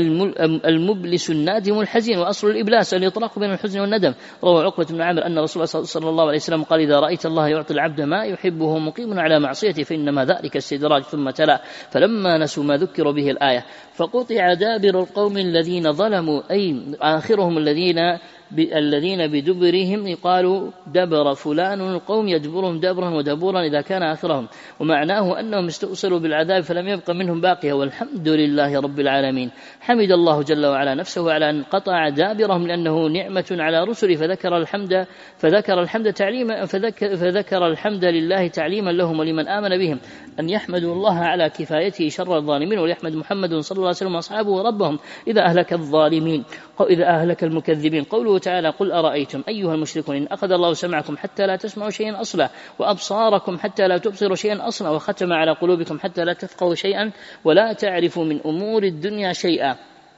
المبلس النادم الحزين. وأصل الإبلاس الإطلاق بين الحزن والندم. روى عقبة بن عامر أن رسول الله صلى الله عليه وسلم قال: إذا رأيت الله يعطي العبد ما يحبه مقيم على معصيته فإنما ذلك استدراج. ثم تلا: فلما نسوا ما ذكروا به الآية فقطع دابر القوم الذين ظلموا، أي آخرهم الذين الذين بدبرهم قالوا دبر فلان القوم يدبرهم دبرا ودبورا إذا كان آخرهم. ومعناه أنهم استؤصلوا بالعذاب فلم يبق منهم باقية. والحمد لله رب العالمين. حمد الله جل وعلا نفسه على أن قطع دابرهم لأنه نعمة على رسله فذكر الحمد فذكر الحمد تعليما فذكر, فذكر الحمد لله تعليما لهم ولمن آمن بهم أن يحمدوا الله على كفايته شر الظالمين وليحمد محمد صلى الله عليه وسلم وأصحابه ربهم إذا أهلك الظالمين إذا أهلك المكذبين. قوله تعالى: قل أرأيتم أيها المشركون إن أخذ الله سمعكم حتى لا تسمعوا شيئا أصلا وأبصاركم حتى لا تبصروا شيئا أصلا وختم على قلوبكم حتى لا تفقهوا شيئا ولا تعرفوا من أمور الدنيا شيئا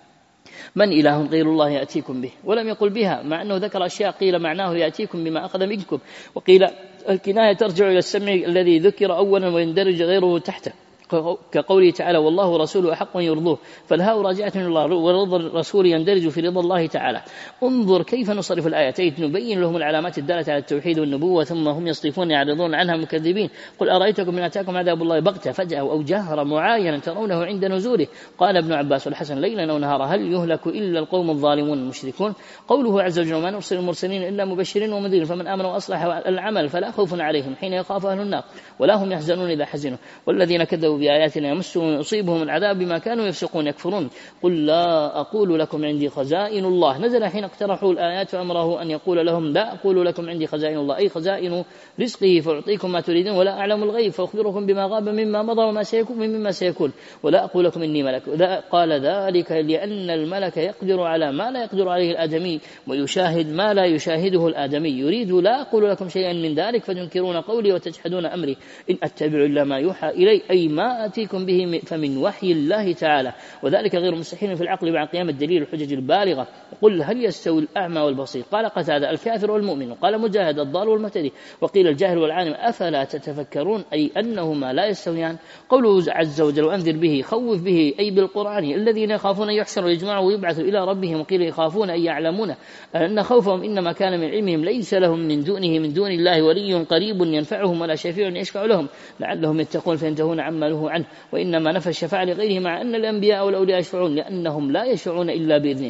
من إله غير الله يأتيكم به. ولم يقل بها مع أنه ذكر أشياء قيل معناه يأتيكم بما أخذ منكم، وقيل الكناية ترجع إلى السمع الذي ذكر أولا ويندرج غيره تحته كقوله تعالى: والله رسوله أحق يرضوه. فالهاء راجعة إلى الله ورضا الرسول يندرج في رضا الله تعالى. انظر كيف نصرف الآيتين نبين لهم العلامات الدالة على التوحيد والنبوة ثم هم يصرفون يعرضون عنها مكذبين. قل أرأيتكم إن أتاكم عذاب الله بغتة فجأة أو جهر معاينا ترونه عند نزوله. قال ابن عباس والحسن: ليلا أو نهارا هل يهلك إلا القوم الظالمون المشركون. قوله عز وجل: ما نرسل المرسلين إلا مبشرين ومنذرين فمن آمن وأصلح العمل فلا خوف عليهم حين يخاف أهل النار ولا هم يحزنون إذا حزنوا والذين كذبوا بآياتنا يمسهم يصيبهم العذاب بما كانوا يفسقون يكفرون. قل لا أقول لكم عندي خزائن الله. نزل حين اقترحوا الآيات وأمره أن يقول لهم: لا أقول لكم عندي خزائن الله، أي خزائن رزقه فأعطيكم ما تريدون ولا أعلم الغيب فأخبركم بما غاب مما مضى وما سيكون مما سيكون ولا أقول لكم إني ملك. قال ذلك لأن الملك يقدر على ما لا يقدر عليه الآدمي ويشاهد ما لا يشاهده الآدمي. يريد لا أقول لكم شيئا من ذلك فتنكرون قولي وتجحدون أمري إن أتبع إلا ما يوحى إلي، أي ما أتيكم به فمن وحي الله تعالى، وذلك غير مستحيل في العقل مع قيام الدليل الحجج البالغة. قل هل يستوي الأعمى والبصير؟ قال قتادة: الكافر والمؤمن. وقال مجاهد: الضال والمهتدي. وقيل الجاهل والعالم. أفلا تتفكرون؟ أي أنهما لا يستويان. قوله عز وجل: وأنذر به خوف به أي بالقرآن الذين يخافون أن يحشروا ويجمعوا ويبعثوا إلى ربهم. وقيل يخافون أن يعلمون أن خوفهم إنما كان من علمهم ليس لهم من دونه من دون الله ولي قريب ينفعهم ولا شفيع يشفع لهم لعلهم يتقون فينتهون عما نهوا عنه. وإنما نفى الشفاعة لغيره مع أن الأنبياء والأولياء يشفعون لأنهم لا يشفعون إلا بإذنه.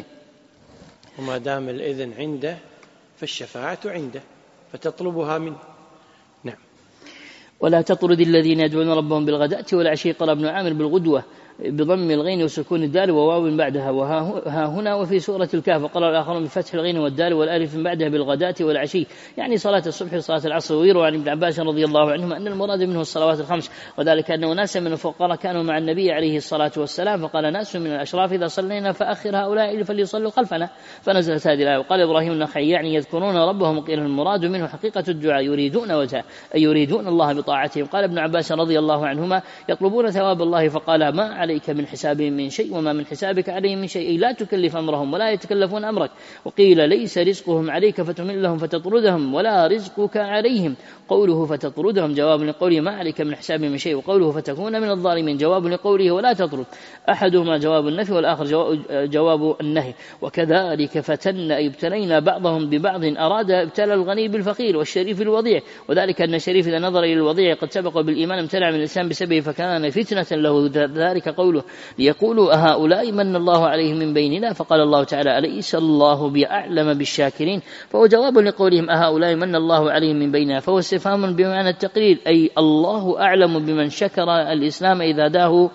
وما دام الإذن عنده فالشفاعة عنده فتطلبها منه. نعم. ولا تطرد الذين يدعون ربهم بالغداة والعشي. قال ابن عامر بالغدوة بضم الغين وسكون الدال وواو بعدها وها هنا وفي سورة الكهف. وقرأ الآخرون بفتح الغين والدال والألف بعدها بالغداة والعشي يعني صلاة الصبح وصلاة العصر. ويروى عن ابن عباس رضي الله عنهما أن المراد منه الصلوات الخمس، وذلك أنه ناس من الفقراء كانوا مع النبي عليه الصلاة والسلام فقال ناس من الأشراف إذا صلينا فأخر هؤلاء فليصلوا خلفنا، فنزلت هذه الآية. وقال إبراهيم النخعي يعني يذكرون ربهم وقيل المراد منه حقيقة الدعاء يريدون وجهه أي يريدون الله بطاعتهم. قال ابن عباس رضي الله عنهما يطلبون ثواب الله فقال ما عليك من حسابهم من شيء وما من حسابك عليهم من شيء لا تكلف أمرهم ولا يتكلفون أمرك. وقيل ليس رزقهم عليك فتملهم فتطردهم ولا رزقك عليهم. قوله فتطردهم جواب لقوله ما عليك من حسابهم من شيء، وقوله فتكون من الظالمين جواب لقوله ولا تطرد، أحدهما جواب النفي والآخر جواب النهي. وكذلك فتن أي ابتلينا بعضهم ببعض أراد ابتلى الغني بالفقير والشريف الوضيع، وذلك أن الشريف إذا نظر إلى الوضيع قد سبق بالإيمان امتنع من الإسلام بسببه فكان فتنة له، ذلك قوله ليقولوا أهؤلاء من الله عليهم من بيننا. فقال الله تعالى أليس الله بأعلم بالشاكرين، فهو جواب لقولهم أهؤلاء من الله عليهم من بيننا، فهو استفهام بمعنى التقرير أي الله أعلم بمن شكر الإسلام إذا هداه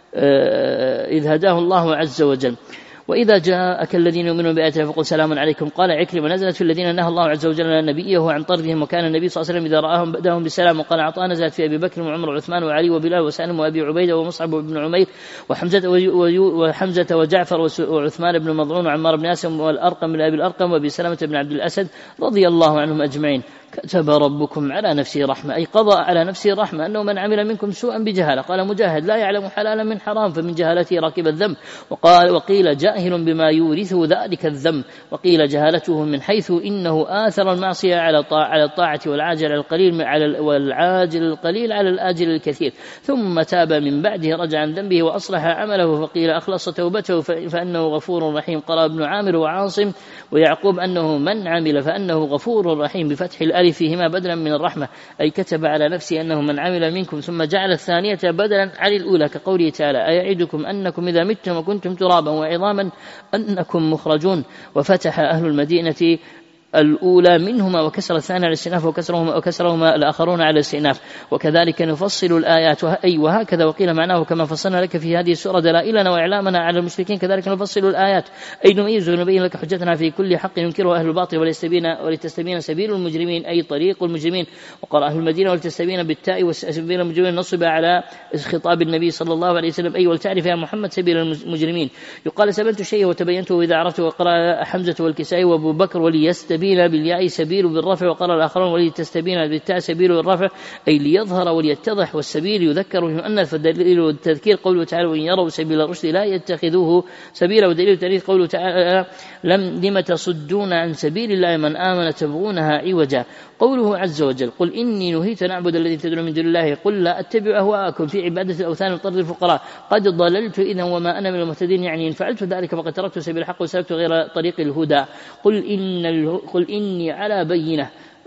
إذ هداه الله عز وجل. وإذا جاءك الذين يؤمنون بآياتنا فقل سلام عليكم. قال عكرمة نزلت في الذين نهى الله عز وجل نبيه عن طردهم، وكان النبي صلى الله عليه وسلم إذا رآهم بدأهم بالسلام. وقال عطاء نزلت في أبي بكر وعمر وعثمان وعلي وبلال وسالم وأبي عبيدة ومصعب بن عمير وحمزة وحمزة وجعفر وعثمان بن مضعون وعمار بن ياسر والأرقم بن أبي الأرقم وأبي سلمة بن عبد الأسد رضي الله عنهم أجمعين. كتب ربكم على نفسه رحمة أي قضى على نفسه رحمة أنه من عمل منكم سوءا بجهالة. قال مجاهد لا يعلم حلالا من حرام فمن جهالته راكب الذنب. وقال وقيل جاهل بما يورثه ذلك الذنب، وقيل جهالته من حيث إنه آثر المعصية على على الطاعة والعاجل القليل على والعاجل القليل على الآجل الكثير، ثم تاب من بعده رجع عن ذنبه وأصلح عمله فقيل أخلص توبته فإنه غفور رحيم. قال ابن عامر وعاصم ويعقوب أنه من عمل فأنه غفور رحيم بفتح الألف فيهما بدلا من الرحمة أي كتب على نفسه أنه من عمل منكم، ثم جعل الثانية بدلا عن الأولى كقوله تعالى أيعدكم أنكم إذا متم وكنتم ترابا وعظاما أنكم مخرجون. وفتح أهل المدينة الأولى منهما وكسر الثاني على الاستئناف وكسرهما, وكسرهما الآخرون على الاستئناف. وكذلك نفصل الآيات أي وهكذا وقيل معناه كما فصلنا لك في هذه السورة دلائلنا وإعلامنا على المشركين كذلك نفصل الآيات أي نميز ونبين لك حجتنا في كل حق ينكره أهل الباطل ولتستبين, ولتستبين سبيل المجرمين أي طريق المجرمين. وقال أهل المدينة ولتستبين بالتاء وسبيل المجرمين نصب على خطاب النبي صلى الله عليه وسلم أي ولتعرف يا محمد سبيل المجرمين. يقال سبلت شيء وتبينته إذا عرفته. وقرأ حمزة والكسائي وأبو بكر وليستبين بالياء سبيل بالرفع. وقال الآخرون ولتستبين بالتاء سبيل بالرفع أي ليظهر وليتضح، والسبيل يذكر ويؤنث. فالدليل والتذكير قوله تعالى وإن يروا سبيل الرشد لا يتخذوه سبيلا. ودليل التأنيث قوله تعالى لم لم تصدون عن سبيل الله من آمن تبغونها عوجا. قوله عز وجل قل إني نهيت أن أعبد الذي تدعون من دون الله قل لا أتبع أهواءكم في عبادة الأوثان وطرد الفقراء قد ضللت إذا وما أنا من المهتدين يعني إن فعلت ذلك فقد تركت سبيل الحق وسلكت غير طريق الهدى. قل إن قل إني على بينة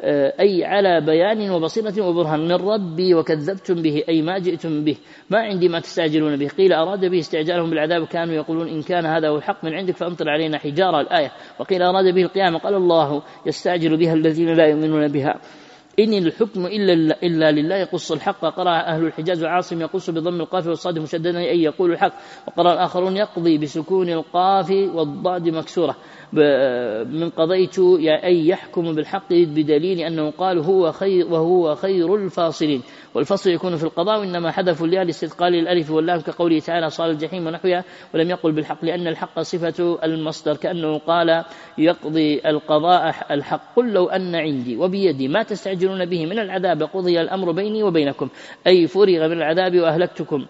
أي على بيان وبصيرة وبرهان من ربي وكذبتم به أي ما جئتم به ما عندي ما تستعجلون به. قيل أراد به استعجالهم بالعذاب كانوا يقولون إن كان هذا هو الحق من عندك فأمطر علينا حجارة الآية. وقيل أراد به القيامة قال الله يستعجل بها الذين لا يؤمنون بها إن الحكم إلا, إلا لله يقص الحق. قرأ أهل الحجاز وعاصم يقص بضم القاف والصاد مشددا أي يقول الحق. وقرأ الآخرون يقضي بسكون القاف والضاد مكسورة من قضيت أي يحكم بالحق بدليل أنه قال هو خير وهو خير الفاصلين. والفصل يكون في القضاء وإنما حذفوا الياء لاستثقال الألف واللام كقوله تعالى صال الجحيم ونحوها ولم يقل بالحق لأن الحق صفة المصدر كأنه قال يقضي القضاء الحق قل لو أن عندي وبيدي ما تستعجلون به من العذاب قضي الأمر بيني وبينكم أي فرغ من العذاب وأهلكتكم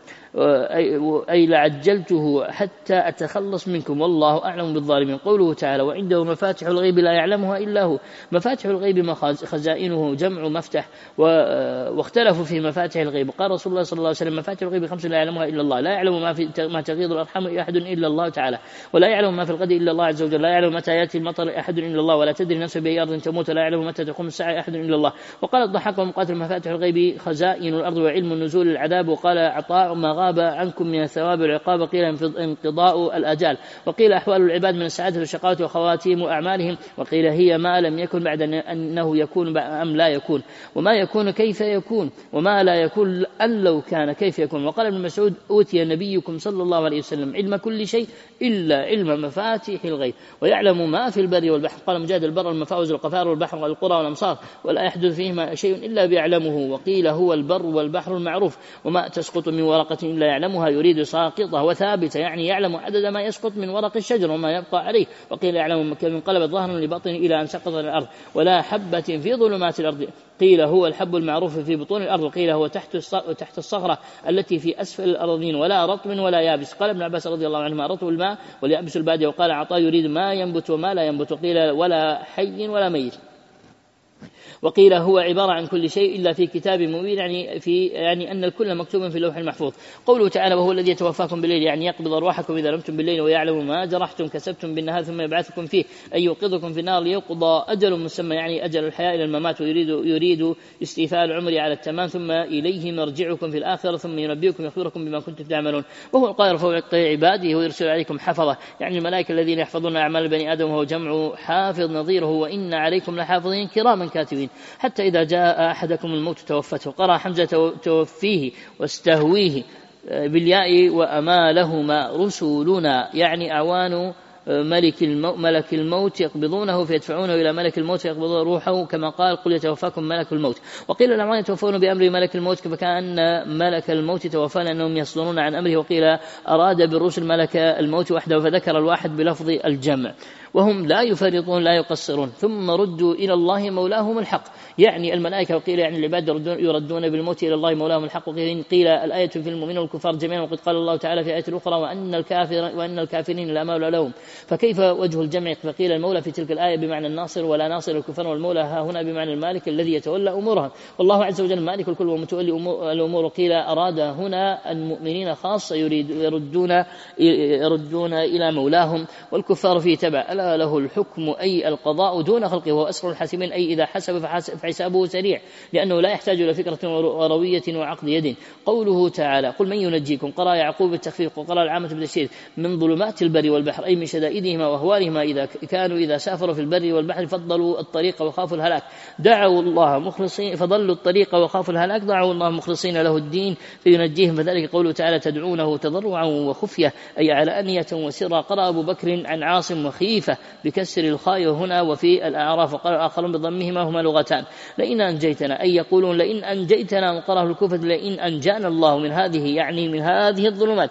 أي لعجلته حتى أتخلص منكم والله أعلم بالظالمين. قوله تعالى وعنده مفاتح الغيب لا يعلمها إلا هو. مفاتح الغيب خزائنه جمع مفتح واختلفوا في مفاتح الغيب. قال رسول الله صلى الله عليه وسلم مفاتح الغيب خمس لا يعلمها إلا الله لا يعلم ما في ما تغيض الأرحام أحد إلا الله تعالى ولا يعلم ما في الغد إلا الله عز وجل لا يعلم متى يأتي المطر أحد إلا الله ولا تدري نفس بأي أرض تموت لا يعلم متى تقوم الساعة أحد إلا الله. وقال الضحاك ومقاتل مفاتح الغيب خزائن الأرض وعلم نزول العذاب. وقال عطاء ما غاب عنكم من الثواب والعقاب، قيل انقضاء الأجال، وقيل أحوال العباد من السعادة والشقاوة وخواتيم أعمالهم، وقيل هي ما لم يكن بعد أنه يكون أم لا يكون، وما يكون كيف يكون، وما لا يكون أن لو كان كيف يكون. وقال ابن مسعود أوتي نبيكم صلى الله عليه وسلم علم كل شيء إلا علم مفاتيح الغيب ويعلم ما في البر والبحر. قال مجاهد البر المفاوز والقفار والبحر والقرى والأمصار ولا يحدث فيهما شيء إلا بيعلمه. وقيل هو البر والبحر المعروف، وما تسقط من ورقة إلا يعلمها، يريد ساقطة وثابتة، يعني يعلم عدد ما يسقط من ورق الشجر وما يبقى عليه. وقيل يعلم من قلب ظهر لبطن إلى أن سقط الأرض ولا حبة في ظلمات الأرض. قيل هو الحب المعروف في بطون الأرض، قيل هو تحت تحت الصخرة التي في أسفل الأرضين، ولا رطب ولا يابس. قال ابن عباس رضي الله عنهما رطب الماء واليابس البادية. وقال عطاء يريد ما ينبت وما لا ينبت، قيل ولا حي ولا ميت. وقيل هو عبارة عن كل شيء إلا في كتاب مبين، يعني في يعني أن الكل مكتوب في اللوح المحفوظ. قوله تعالى وهو الذي يتوفاكم بالليل، يعني يقبض أرواحكم إذا نمتم بالليل، ويعلم ما جرحتم كسبتم بالنهار ثم يبعثكم فيه، أي يوقظكم في النار ليقضى أجل مسمى، يعني أجل الحياة إلى الممات، ويريد يريد استيفاء العمر على التمام، ثم إليه مرجعكم في الآخرة ثم ينبئكم يخبركم بما كنتم تعملون. وهو القاهر فوق عباده ويرسل عليكم حفظة، يعني الملائكة الذين يحفظون أعمال بني آدم، وهو جمع حافظ نظيره، وإن عليكم لحافظين كراما كاتبين حتى إذا جاء أحدكم الموت توفته. قرأ حمزة توفيه واستهويه بالياء وأمالهما رسولنا، يعني أعوان ملك الموت, ملك الموت يقبضونه فيدفعونه إلى ملك الموت فيقبضون روحه، كما قال قل يتوفاكم ملك الموت. وقيل الأعوان يتوفون بأمر ملك الموت فكأن ملك الموت توفى لأنهم يصدرون عن أمره. وقيل أراد بالرسل ملك الموت وحده فذكر الواحد بلفظ الجمع، وهم لا يفرطون لا يقصرون، ثم ردوا إلى الله مولاهم الحق، يعني الملائكة. وقيل يعني العباد يردون بالموت إلى الله مولاهم الحق. وقيل الآية في المؤمنين والكفار جميعا، وقد قال الله تعالى في آية أخرى وأن الكافر وأن الكافرين لا مولى لهم، فكيف وجه الجمع؟ فقيل المولى في تلك الآية بمعنى الناصر ولا ناصر الكفار، والمولى ها هنا بمعنى المالك الذي يتولى أمورها، والله عز وجل مالك الكل ومتولي الأمور. قيل أراد هنا المؤمنين خاصة يريد يردون يردون إلى مولاهم، والكفار فيه تبع. ألا له الحكم أي القضاء دون خلقه، وهو أسرع الحاسبين، أي إذا حسب فحسابه سريع لأنه لا يحتاج إلى فكرة وروية وعقد يد. قوله تعالى قل من ينجيكم، قرأ يعقوب بالتخفيف وقرأ العامة بالتشديد، من ظلمات البر والبحر، أي من شدائدهما وأهوالهما، إذا كانوا إذا سافروا في البر والبحر فضلوا الطريق وخافوا الهلاك دعوا الله مخلصين فضلوا الطريق وخافوا الهلاك دعوا الله مخلصين له الدين فينجيهم. فذلك قوله تعالى تدعونه تضرعا وخفية، أي على أنية وسرا. قرأ أبو بكر عن عاصم وخيفة بكسر الخاء هنا وفي الأعراف، وقال الآخرون بضمهما هما لغتان. لئن أنجيتنا، أي يقولون لئن أنجيتنا، وقرأه الكوفة لئن أنجانا الله من هذه، يعني من هذه الظلمات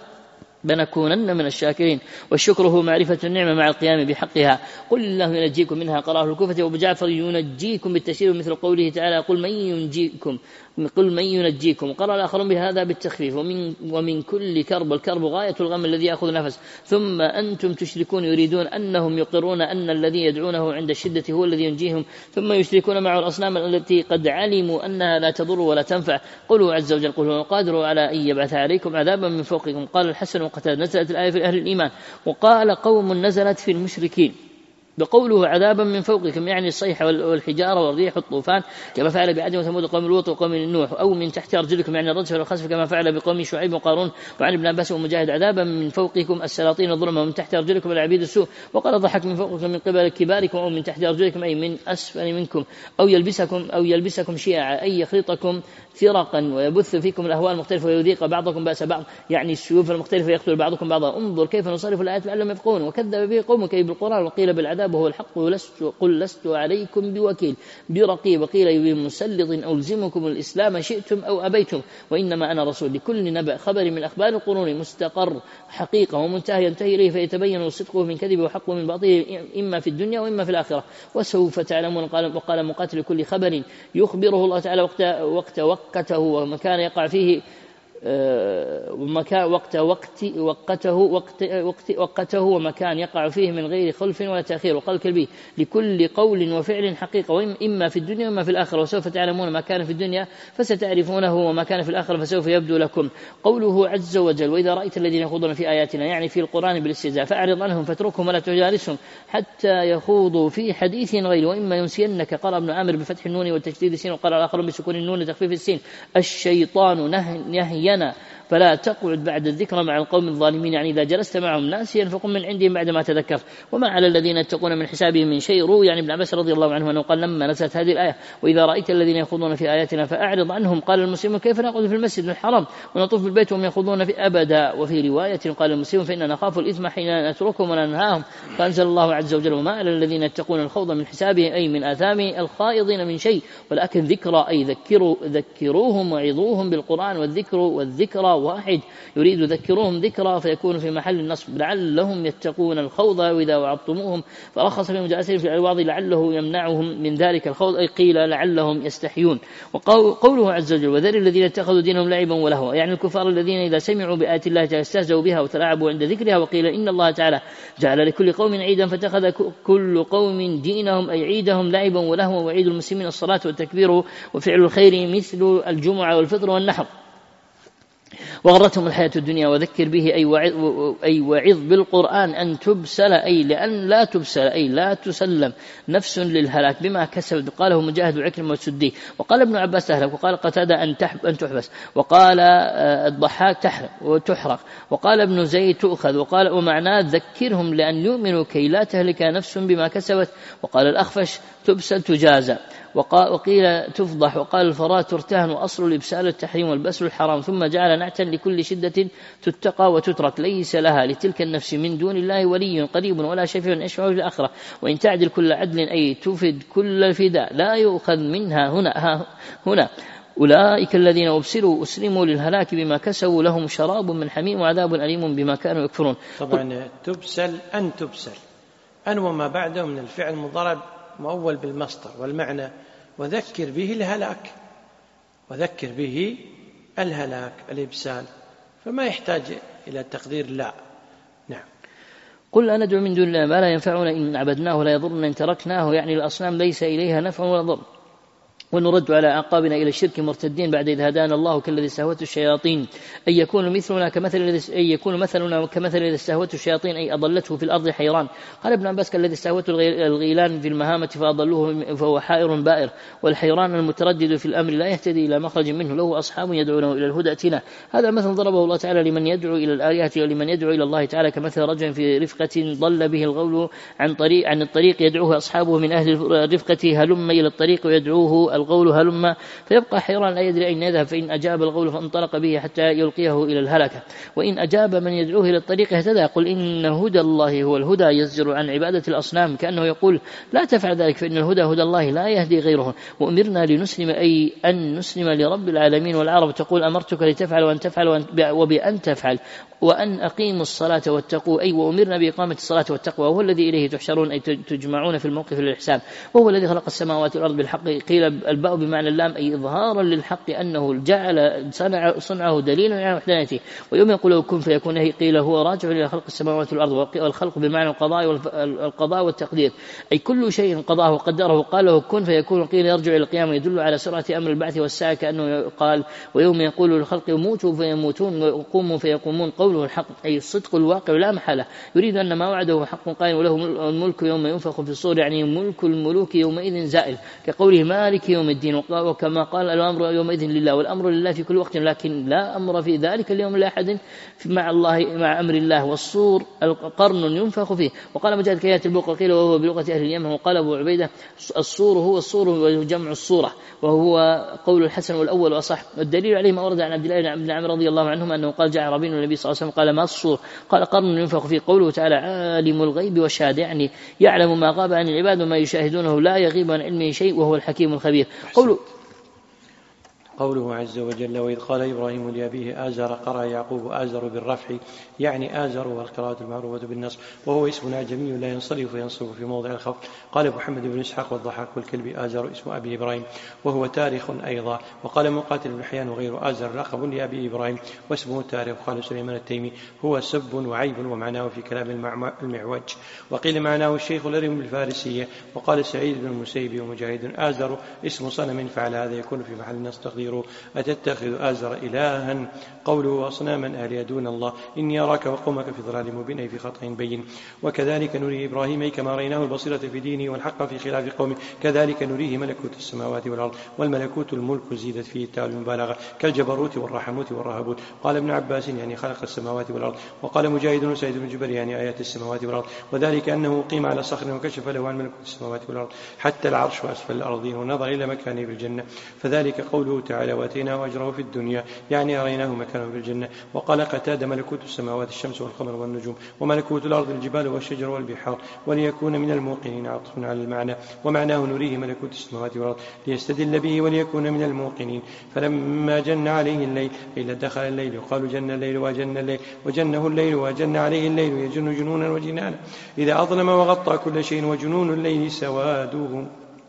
لنكونن من الشاكرين. والشكر هو معرفة النعمة مع القيام بحقها. قل الله ينجيكم منها، قرأه الكوفة. وأبو جعفر ينجيكم بالتشريف مثل قوله تعالى قل من ينجيكم قل من ينجيكم. قرأ الآخرون بهذا بالتخفيف ومن, ومن كل كرب، الكرب غاية الغم الذي يأخذ نفس. ثم أنتم تشركون، يريدون أنهم يقرون أن الذي يدعونه عند الشدة هو الذي ينجيهم، ثم يشركون معه الأصنام التي قد علموا أنها لا تضر ولا تنفع. قوله عز وجل قل هو قادر على أن يبعث عليكم عذابا من فوقكم. قال الحسن وقتادة نزلت الآية في أهل الإيمان، وقال قوم نزلت في المشركين. بقوله عذابا من فوقكم يعني الصيحة والحجارة والريح والطوفان كما فعل بعد وثمود قوم لوط وقوم نوح، أو من تحت أرجلكم يعني الرجف والخسف كما فعل بقوم شعيب وقارون. وعن ابن عباس ومجاهد عذابا من فوقكم السلاطين الظلم، ومن تحت أرجلكم العبيد السوء. وقال ضحك من فوقكم من قبل كباركم، أو من تحت أرجلكم أي من أسفل منكم، أو يلبسكم أو يلبسكم شيعا أي يخلطكم فرقا ويبث فيكم الأهواء المختلفة ويذيق بعضكم بأس بعض، يعني السيوف المختلفة يقتل بعضكم بعضا. انظر كيف نصرف الآيات لعلهم يفقهون. وكذب به قومك بالقرآن، وقيل بالعذاب وهو الحق لست قل لست عليكم بوكيل برقيب. وقيل بمسلط ألزمكم الإسلام شئتم أو أبيتم، وإنما أنا رسول لكل نبأ خبر من أخبار القرون مستقر حقيقة ومنتهى ينتهي إليه فيتبين صدقه من كذبه وحقه من باطله إما في الدنيا وإما في الآخرة. وسوف تعلمون. وقال مقاتل لكل خبر يخبره الله تعالى وقت وقت وقته ومكان يقع فيه ومكان وقت وقت وقته وقت وقت وقته ومكان يقع فيه من غير خلف ولا تأخير. وقال كلبي لكل قول وفعل حقيقة إما في الدنيا وإما في الآخرة. وسوف تعلمون ما كان في الدنيا فستعرفونه وما كان في الآخرة فسوف يبدو لكم. قوله عز وجل وإذا رأيت الذين يخوضون في آياتنا يعني في القرآن بالاستهزاء فأعرض عنهم فاتركهم ولا تجالسهم حتى يخوضوا في حديث غيره وإما ينسينك. قال ابن عامر بفتح النون والتشديد السين، وقال الآخر بسكون النون وتخفيف السين الشيطان نهي معينة، فلا تقعد بعد الذكر مع القوم الظالمين، يعني إذا جلست معهم ناسيا فقم من عندهم بعدما تذكرت. وما على الذين يتقون من حسابهم من شيء. روي يعني ابن عباس رضي الله عنه أنه قال لما نزلت هذه الآية وإذا رأيت الذين يخوضون في آياتنا فأعرض عنهم، قال المسلمون كيف نقعد في المسجد الحرام ونطوف بالبيت وهم يخوضون في أبدا. وفي رواية قال المسلمون فإننا نخاف الإثم حين نتركهم وننهاهم، فأنزل الله عز وجل وما على الذين يتقون الخوض من حسابهم أي من آثام الخائضين من شيء، ولكن ذكرى أي ذكروا ذكروهم وعظوهم بالقرآن، والذكر والذكرى واحد، يريد ذكروهم ذكرى فيكون في محل النصب لعلهم يتقون الخوض وإذا وعظتموهم، فرخص في مجالسهم في الألواض لعله يمنعهم من ذلك الخوض، أي قيل لعلهم يستحيون. وقوله عز وجل وذر الذين اتخذوا دينهم لعبا ولهوا، يعني الكفار الذين إذا سمعوا بآيات الله استهزأوا بها وتلاعبوا عند ذكرها. وقيل إن الله تعالى جعل لكل قوم عيدا فاتخذ كل قوم دينهم أي عيدهم لعبا ولهوا، وعيد المسلمين الصلاة والتكبير وفعل الخير مثل الجمعة والفطر والنحر. وغرتهم الحياة الدنيا وذكر به أي وعظ, أي وعظ بالقرآن أن تبسل أي لأن لا تبسل أي لا تسلم نفس للهلاك بما كسبت. قاله مجاهد وعكرمة والسدي. وقال ابن عباس تهلك، وقال قتادة أن أن تحبس، وقال الضحاك تحرق وتحرق، وقال ابن زيد تؤخذ، وقال ومعناه ذكرهم لأن يؤمنوا كي لا تهلك نفس بما كسبت. وقال الأخفش تبسل تجازى، وقيل تفضح، وقال الفراء ترتهن، وأصل الإبسال التحريم والبسل الحرام، ثم جعل نعتا لكل شدة تتقى وتترك ليس لها لتلك النفس من دون الله ولي قريب ولا شفيع يشفع في الآخرة، وإن تعدل كل عدل أي تفد كل الفداء لا يؤخذ منها هنا هنا أولئك الذين أبسلوا أسلموا للهلاك بما كسبوا لهم شراب من حميم وعذاب أليم بما كانوا يكفرون. طبعا تبسل أن تبسل أن وما بعده من الفعل مضارب مؤول بالمصدر، والمعنى وذكر به الهلاك، وذكر به الهلاك الإبسال، فما يحتاج إلى تقدير لا. نعم. قل لا ندعو من دون الله ما لا ينفعنا إن عبدناه ولا يضرنا إن تركناه، يعني الأصنام ليس إليها نفع ولا ضر، ونرد على أعقابنا إلى الشرك مرتدين بعد إذ هدانا الله كالذي استهوته الشياطين أي يكون مثلنا كمثل أي يكون مثلنا كمثل الذي استهوته الشياطين أي أضلته في الأرض حيران. قال ابن عباس كالذي استهوته الغيلان في المهامة فأضلوه فهو حائر بائر، والحيران المتردد في الأمر لا يهتدي إلى مخرج منه، له أصحاب يدعونه إلى الهدى ائتنا. هذا مثل ضربه الله تعالى لمن يدعو إلى الآلهة ولمن يدعو إلى الله تعالى، كمثل رجل في رفقة ضل به الغول عن طريق عن الطريق يدعوه أصحابه من أهل الرفقة هلم إلى الطريق ويدعوه الغول هلم، فيبقى حيران لا يدري أين يذهب، فإن أجاب الغول فانطلق به حتى يلقيه إلى الهلكة، وإن أجاب من يدعوه إلى الطريق اهتدى. قل إن هدى الله هو الهدى يزجر عن عبادة الأصنام، كأنه يقول لا تفعل ذلك فإن الهدى هدى الله لا يهدي غيره. وأمرنا لنسلم أي أن نسلم لرب العالمين، والعرب تقول أمرتك لتفعل وأن تفعل وبأن تفعل وأن أقيموا الصلاة واتقوا أي وأمرنا بإقامة الصلاة والتقوى، وهو الذي إليه تحشرون أي تجمعون في الموقف للإحسان، وهو الذي خلق السماوات والأرض بالحق. قيل الباء بمعنى اللام أي إظهارا للحق أنه جعل صنع صنعه دليلا على وحدانيته، ويوم يقول كن فيكون قيل هو راجع إلى خلق السماوات والأرض، والخلق بمعنى القضاء والقضاء والتقدير أي كل شيء قضاه وقدره قاله كن فيكون، قيل يرجع إلى القيامة يدل على سرعة أمر البعث والساعة، كأنه قال ويوم يقول للخلق موتوا فيموتون وقوموا فيقومون، قوله الحق أي الصدق الواقع لا محالة، يريد أن ما وعده حق قائم وله الملك يوم ينفخ في الصور، يعني ملك الملوك يومئذ زائل، كقوله مالك يوم الدين، وكما قال الأمر يومئذ لله والأمر لله في كل وقت، لكن لا أمر في ذلك اليوم لأحد مع الله مع أمر الله، والصور القرن ينفخ فيه. وقال مجاهد كيات البوق قيل وهو بلغة أهل اليمن، وقال أبو عبيدة الصور هو الصور وجمع الصورة، وهو قول الحسن والأول وصح. والدليل عليه ما ورد عن عبد الله بن عمرو رضي الله عنهما أنه قال جاء ربي النبي صلى الله عليه وسلم قال ما الصور؟ قال قرن ينفخ فيه. قوله تعالى عالم الغيب والشهادة يعني يعلم ما غاب عن العباد وما يشاهدونه لا يغيب عن علمه شيء وهو الحكيم الخبير. قوله قوله عز وجل وإذ قال إبراهيم لأبيه آزر قرأ يعقوب آزر بالرفع يعني آزر والقراءة المعروفة بالنصب، وهو اسم أعجمي لا ينصرف وينصب في موضع الخفض. قال محمد بن إسحاق والضحاك والكلب آزر اسم أبي إبراهيم وهو تاريخ أيضا. وقال مقاتل بن حيان وغير آزر لقب لأبي إبراهيم واسمه تاريخ. قال سليمان التيمي هو سب وعيب ومعناه في كلام المعوج. وقيل معناه الشيخ الأرم بالفارسية. وقال سعيد بن المسيب ومجاهد آزر اسم صنم، فعلى هذا يكون في محل النص تقديره فانتظروا أتتخذ آزر إلها قوله أصناما آلهة دون الله إني أراك وقومك في ضلال مبين أي في خطأ بين. وكذلك نري إبراهيم كما رأيناه البصيرة في دينه والحق في خلاف قومه كذلك نريه ملكوت السماوات والأرض. والملكوت الملك زيدت فيه التاء المبالغة كالجبروت والرحموت والرهبوت. قال ابن عباس يعني خلق السماوات والأرض. وقال مجاهد وسعيد بن جبير يعني آيات السماوات والأرض وذلك أنه قيم على صخر وكشف له عن ملكوت السماوات والأرض حتى العرش وأسفل الأرضين ونظر إلى مكانه في الجنة فذلك قوله تعالى واتيناه أجره في الدنيا يعني أريناه مكانه في الجنة. وقال قتادة ملكوت السماوات الشمس والقمر والنجوم وملكوت الأرض الجبال والشجر والبحار وليكون من الموقنين عطف على المعنى ومعناه نريه ملكوت السماوات والأرض ليستدل به وليكون من الموقنين. فلما جن عليه الليل إلا دخل الليل يقال جن الليل وجن الليل وجنه الليل وجن عليه الليل يجن جنونا وجنانا إذا أظلم وغطى كل شيء وجنون الليل سواده.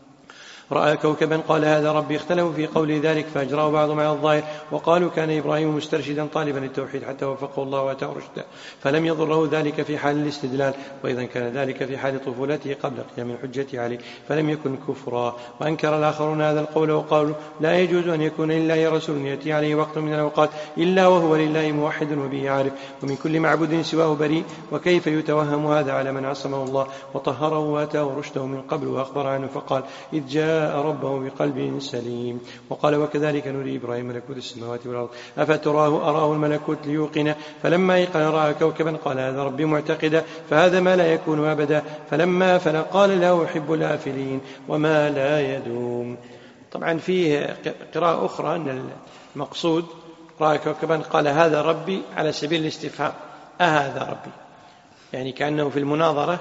رأى كوكبا قال هذا ربي اختلفوا في قول ذلك فأجراه بعضهم على الظاهر وقالوا كان إبراهيم مسترشدا طالبا للتوحيد حتى وفقه الله وأتاه رشدا فلم يضره ذلك في حال الاستدلال وإذا كان ذلك في حال طفولته قبل قيام الحجة عليه فلم يكن كفرا. وأنكر الآخرون هذا القول وقالوا لا يجوز أن يكون لله رسول يأتي عليه وقت من الأوقات إلا وهو لله موحد وبه عارف ومن كل معبود سواه بريء وكيف يتوهم هذا على من عصمه الله وطهره وأتاه رشده من قبل وأخبر عنه فقال إذ جاء ربه بقلب سليم. وقال وكذلك نري إبراهيم ملكوت السماوات والأرض أفتراه أراه الملكوت ليوقن فلما أيقن رأى كوكبا قال هذا ربي معتقدا فهذا ما لا يكون أبدا فلما فلا قال لا أحب الآفلين وما لا يدوم. طبعا فيه قراءة أخرى أن المقصود رأى كوكبا قال هذا ربي على سبيل الاستفهام أهذا ربي يعني كأنه في المناظرة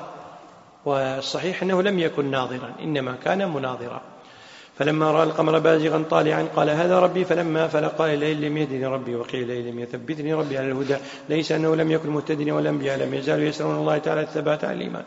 والصحيح أنه لم يكن ناظرا إنما كان مناظرا. فلما رأى القمر بازغا طالعا قال هذا ربي فلما أفل قال إليه لم يهدني ربي وقيل إليه لم يثبتني ربي على الهدى ليس أنه لم يكن مهتديا والأنبياء لم يزالوا يسألون الله تعالى الثبات على الإيمان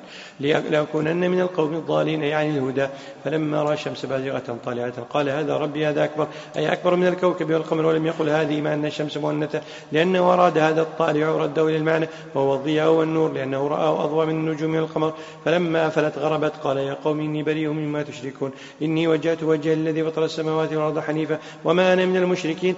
ليكونن من القوم الضالين يعني الهدى. فلما رأى الشمس بازغة طالعة قال هذا ربي هذا أكبر أي أكبر من الكوكب والقمر ولم يقل هذه مع أن الشمس مؤنثة لأنه أراد هذا الطالع ورده إلى المعنى وهو الضياء والنور لأنه رآه أضوى من النجوم والقمر. فلما أفلت غربت قال يا قوم إني بريء مما تشركون إني وجهت وجه الذي فطر السماوات والأرض حنيفا وما أنا من المشركين.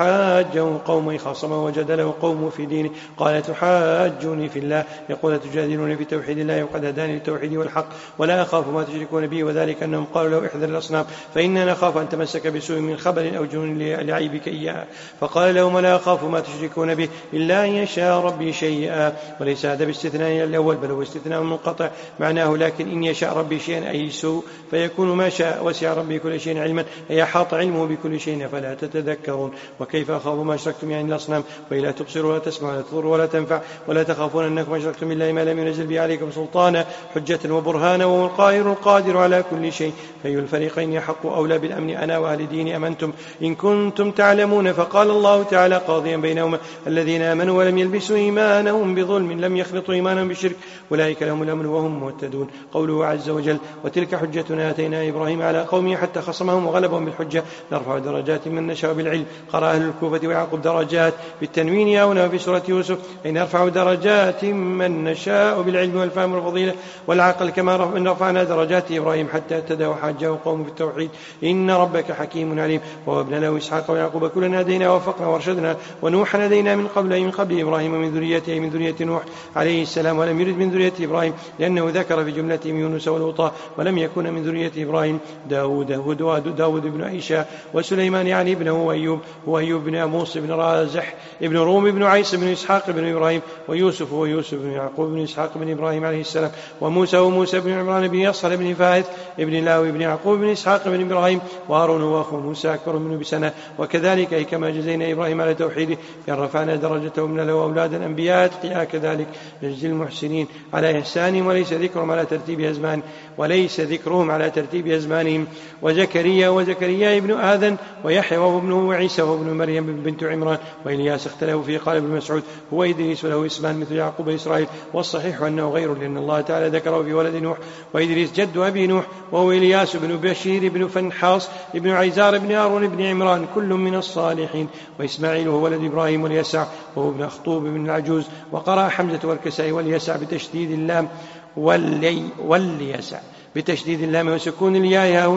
وحاجه قومه خاصمه وجدله قومه في دينه قال تحاجوني في الله يقول تجادلوني في توحيد الله وقد هداني للتوحيد والحق ولا أخاف ما تشركون به وذلك أنهم قالوا له احذر الأصنام فإننا نخاف أن تمسك بسوء من خبر أو جنون لعيبك إياها فقال لهم ولا أخاف ما تشركون به إلا أن يشاء ربي شيئا وليس هذا باستثناء الأول بل هو استثناء منقطع معناه لكن إن يشاء ربي شيئا أي سوء فيكون ما شاء وسع ربي كل شيء علما أي أحاط علمه بكل شيء فلا تتذكرون. وكيف أخاف ما أشركتم يعني الأصنام وإلا تبصر ولا تسمع ولا تضر ولا تنفع ولا تخافون أنكم أشركتم بالله ما لم ينزل به عليكم سلطانا حجة وبرهانا وهو القاهر القادر على كل شيء فأي الفريقين يحق أولى بالأمن أنا وأهل ديني أمنتم إن كنتم تعلمون. فقال الله تعالى قاضيا بينهما الذين آمنوا ولم يلبسوا إيمانهم بظلم لم يخلطوا إيمانهم بشرك أولئك لهم الأمن وهم مهتدون. قوله عز وجل وتلك حجتنا آتينا إبراهيم على قومه حتى خصمهم وغلبهم بالحجة نرفع درجات من نشاء بالعلم. قرأ أهل الكوفة ويعقوب درجات بالتنوين هنا في سورة يوسف أي نرفع درجات من نشاء بالعلم والفهم والفضيلة والعقل كما رفعنا درجات إبراهيم حتى اهتدى وحاجه قومه في التوحيد إن ربك حكيم عليم. ووهبنا له إسحاق ويعقوب كلنا هدينا ووفقنا وارشدنا ونوحا هدينا من قبل من قبل إبراهيم من ذريته من ذرية نوح عليه السلام ولم يرد من ذرية إبراهيم لأنه ذكر في جملتهم يونس ولوطا ولم يكن من ذرية إبراهيم داود وداود داود بن عيشى وسليمان يعني ابنه وأيوب وأيوب بن أموس بن رازح ابن روم بن عيسى بن إسحاق بن إبراهيم ويوسف ويوسف بن يعقوب بن إسحاق بن إبراهيم عليه السلام وموسى وموسى بن عمران بن يصر بن فاهث ابن لاوي بن يعقوب بن إسحاق بن إبراهيم وهارون وأخو موسى أكبر منه بسنة. وكذلك أي كما جزينا إبراهيم على توحيده بأن رفعنا درجته من له أولادا أنبياء أتقياء كذلك نجزي المحسنين على إحسانهم وليس ذكرهم على ترتيب أزمان وليس ذكرهم على ترتيب أزمانهم. وزكريا وزكريا ابن آذن ويحيى وابنه وعيسى وابن مريم بنت عمران وإلياس اختلفوا فيه قال ابن مسعود هو إدريس وله اسمان مثل يعقوب إسرائيل والصحيح أنه غير لأن الله تعالى ذكره في ولد نوح وإدريس جد أبي نوح وهو إلياس بن بشير بن فنحاص بن عيزار بن هارون بن عمران كل من الصالحين. وإسماعيل هو ولد إبراهيم واليسع وهو ابن أخطوب بن العجوز. وقرأ حمزة والكسائي واليسع بتشديد اللام واللي واليسع بتشديد اللام وسكون الياء هنا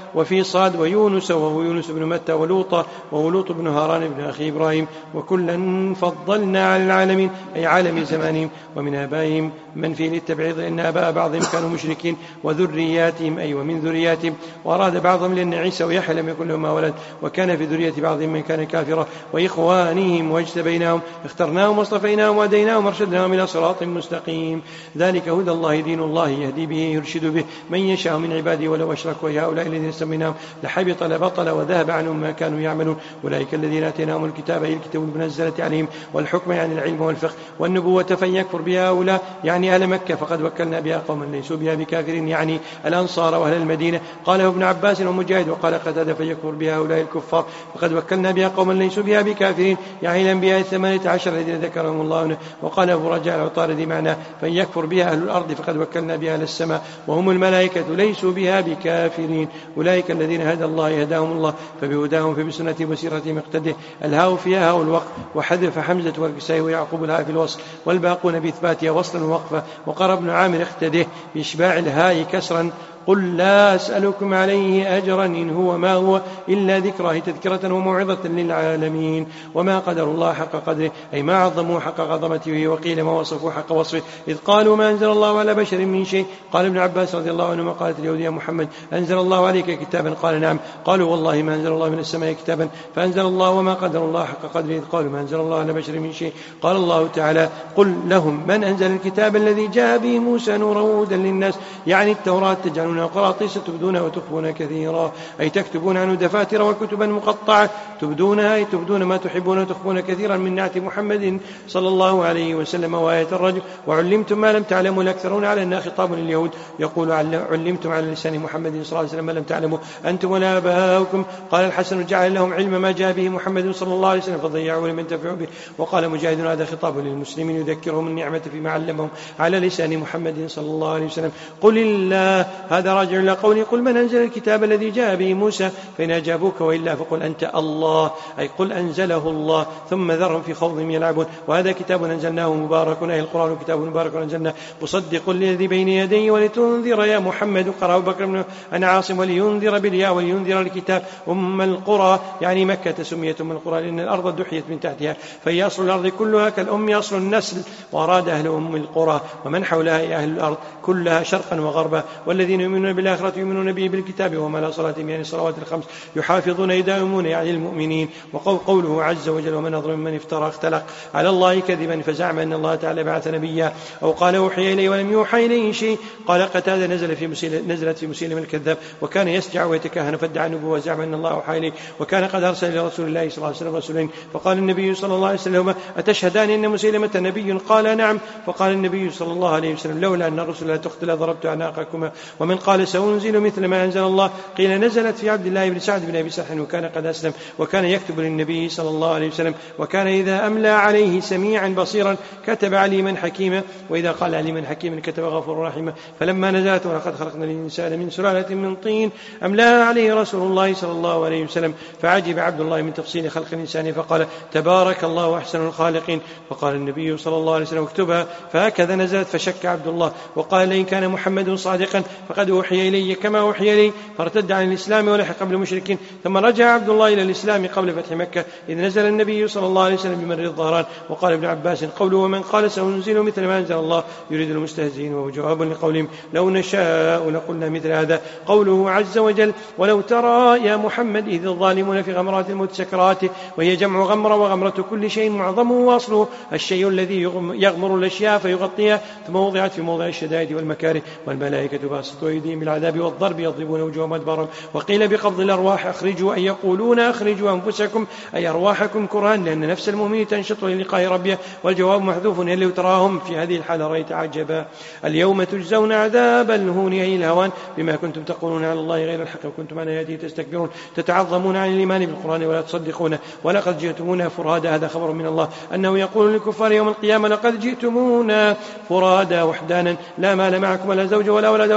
وفي صاد ويونس وهو يونس بن متى ولوطا وهو لوط بن هاران بن أخي إبراهيم وكلا فضلنا على العالمين أي عالم زمانهم ومن آبائهم من فيه للتبعيض إن آباء بعضهم كانوا مشركين وذرياتهم أي ومن ذرياتهم وأراد بعضهم لأن عيسى ويحيى لم يكن لهما ولد وكان في ذرية بعضهم من كان كافرا وإخوانهم واجتبيناهم اخترناهم واصطفيناهم وهديناهم وارشدناهم إلى صراط مستقيم ذلك هدى الله دين الله يهدي به يرشد به من يشاء من عباده ولو أشركوا هؤلاء الذين سميناهم لحبط لبطل وذهب عنهم ما كانوا يعملون أولئك الذين آتيناهم الكتاب أي الكتاب المنزلة عليهم والحكم يعني العلم والفقه والنبوة فإن يكفر بها هؤلاء يعني أهل مكة فقد وكلنا بها قوما ليسوا بها بكافرين يعني الأنصار وأهل المدينة قاله ابن عباس ومجاهد وقال قتادة فيكفر بها هؤلاء الكفار فقد وكلنا بها قوما ليسوا بها بكافرين يعني الأنبياء الثمانية عشر الذين ذكرهم الله وقال أبو رجاء العطاردي معناه فإن يكفر بها أهل الأرض فقد وكلنا بها أهل السماء وهم الملائكة ليسوا بها بكافرين أولئك الذين هدى الله يهداهم الله فبهداهم فبسنة وسيرتهم اقتده الهاء فيها هاء الوقف وحذف حمزة والكسائي ويعقوب الهاء في الوصل والباقون بإثباتها وصلا ووقفا وقرأ ابن عامر اقتده بإشباع الهاء كسرا قل لا أسألكم عليه أجرا إن هو ما هو إلا ذكرى تذكرة وموعظة للعالمين وما قدر الله حق قدره أي ما عظموا حق عظمته وقيل ما وصفوا حق وصفه إذ قالوا ما أنزل الله على بشر من شيء قال ابن عباس رضي الله عنه قالت اليهود يا محمد أنزل الله عليك كتابا قال نعم قالوا والله ما أنزل الله من السماء كتابا فأنزل الله وما قدر الله حق قدره إذ قالوا ما أنزل الله على بشر من شيء قال الله تعالى قل لهم من أنزل الكتاب الذي جاء به موسى نورا وهدى للناس يعني التوراة تجعلون قراطيس تبدونها وتخفون كثيرا أي تكتبون عنه دفاتر وكتبا مقطعة تبدونها أي تبدون ما تحبون وتخفون كثيرا من نعت محمد صلى الله عليه وسلم وآية الرجل وعلمتم ما لم تعلموا الأكثرون على أنها خطاب لليهود يقول علمتم على لسان محمد صلى الله عليه وسلم ما لم تعلموا أنتم ولا آباؤكم قال الحسن جعل لهم علم ما جاء به محمد صلى الله عليه وسلم فضيعوا لم ينتفعوا به وقال مجاهد هذا خطاب للمسلمين يذكرهم النعمة فيما علمهم على لسان محمد صلى الله عليه وسلم قل الله هذا راجع إلى قوله قل من أنزل الكتاب الذي جاء به موسى فإن أجابوك وإلا فقل أنت الله أي قل أنزله الله ثم ذرهم في خوضهم يلعبون وهذا كتاب أنزلناه مبارك أي القرآن كتاب مبارك أنزلناه مصدق الذي بين يديه ولتنذر يا محمد قرأ أبو بكر بن أنا عاصم ولينذر بالياء ولينذر الكتاب أم القرى يعني مكة سميت أم القرى لأن الأرض دحيت من تحتها فهي أصل الأرض كلها كالأم أصل النسل وأراد أهل أم القرى ومن حولها أهل الأرض كلها شرقا وغربا والذين يؤمنون بالآخرة يؤمنون به بالكتاب وما لا صلاتهم يعني الصلوات الخمس يحافظون يداومون يعني المؤمنين وقوله عز وجل ومن أظلم من افترى اختلق على الله كذبا فزعم أن الله تعالى بعث نبيا أو قال أوحي إليه ولم يوحى إليه شيء قال قتادة نزل في مسيلم نزلت في مسيلم الكذاب وكان يسجع ويتكهن فادعى النبوة وزعم أن الله أوحى إليه وكان قد أرسل إلى رسول الله صلى الله عليه وسلم رسولين فقال النبي صلى الله عليه وسلم أتشهدان أن مسيلمة نبي قال نعم فقال النبي صلى الله عليه وسلم لولا أن الرسل لا تقتل ضربت أعناقكما ومن قال سأنزل مثل ما أنزل الله قيل نزلت في عبد الله بن سعد بن أبي سرح وكان قد أسلم وكان يكتب للنبي صلى الله عليه وسلم وكان إذا أملى عليه سميعا بصيرا كتب عليما حكيما وإذا قال عليما حكيما كتب غفور رحيما فلما نزلت ولقد خلقنا الإنسان من سلالة من طين أملاها عليه رسول الله صلى الله عليه وسلم فعجب عبد الله من تفصيل خلق الإنسان فقال تبارك الله أحسن الخالقين فقال النبي صلى الله عليه وسلم اكتبها فهكذا نزلت فشك عبد الله وقال لئن كان محمد صادقا فقد أوحي إلي كما أوحي إلي فارتد عن الإسلام ولحق بالمشركين ثم رجع عبد الله إلى الإسلام قبل فتح مكة إذ نزل النبي صلى الله عليه وسلم بمر الظهران وقال ابن عباس قوله ومن قال سأنزل مثل ما أنزل الله يريد المستهزئين وهو جواب لقولهم لو نشاء لقلنا مثل هذا قوله عز وجل ولو ترى يا محمد إذ الظالمون في غمرات الموت سكراته وهي جمع غمرة وغمرة كل شيء معظم واصله الشيء الذي يغمر الأشياء فيغطيها ثم وضعت في موضع الشدائد والمكاره والملائكة باسطوا أيديهم بالعذاب والضرب يضربون وجوههم أدبارهم وقيل بقبض الأرواح أخرجوا أن يقولون أخرجوا أنفسكم أي أرواحكم كرهان لأن نفس المؤمن تنشط للقاء ربها والجواب محذوف هل لو تراهم في هذه الحالة رأيت عجبا اليوم تجزون عذاب الهون أي الهوان بما كنتم تقولون على الله غير الحق وكنتم عن آياته تستكبرون تتعظمون عن الإيمان بالقرآن ولا تصدقونه ولقد جئتمونا فرادا هذا خبر من الله أنه يقول للكفار يوم القيامة لقد جئتمونا فرادا وحدانا لا مال معكم ولا زوج ولا ولد ولا خدم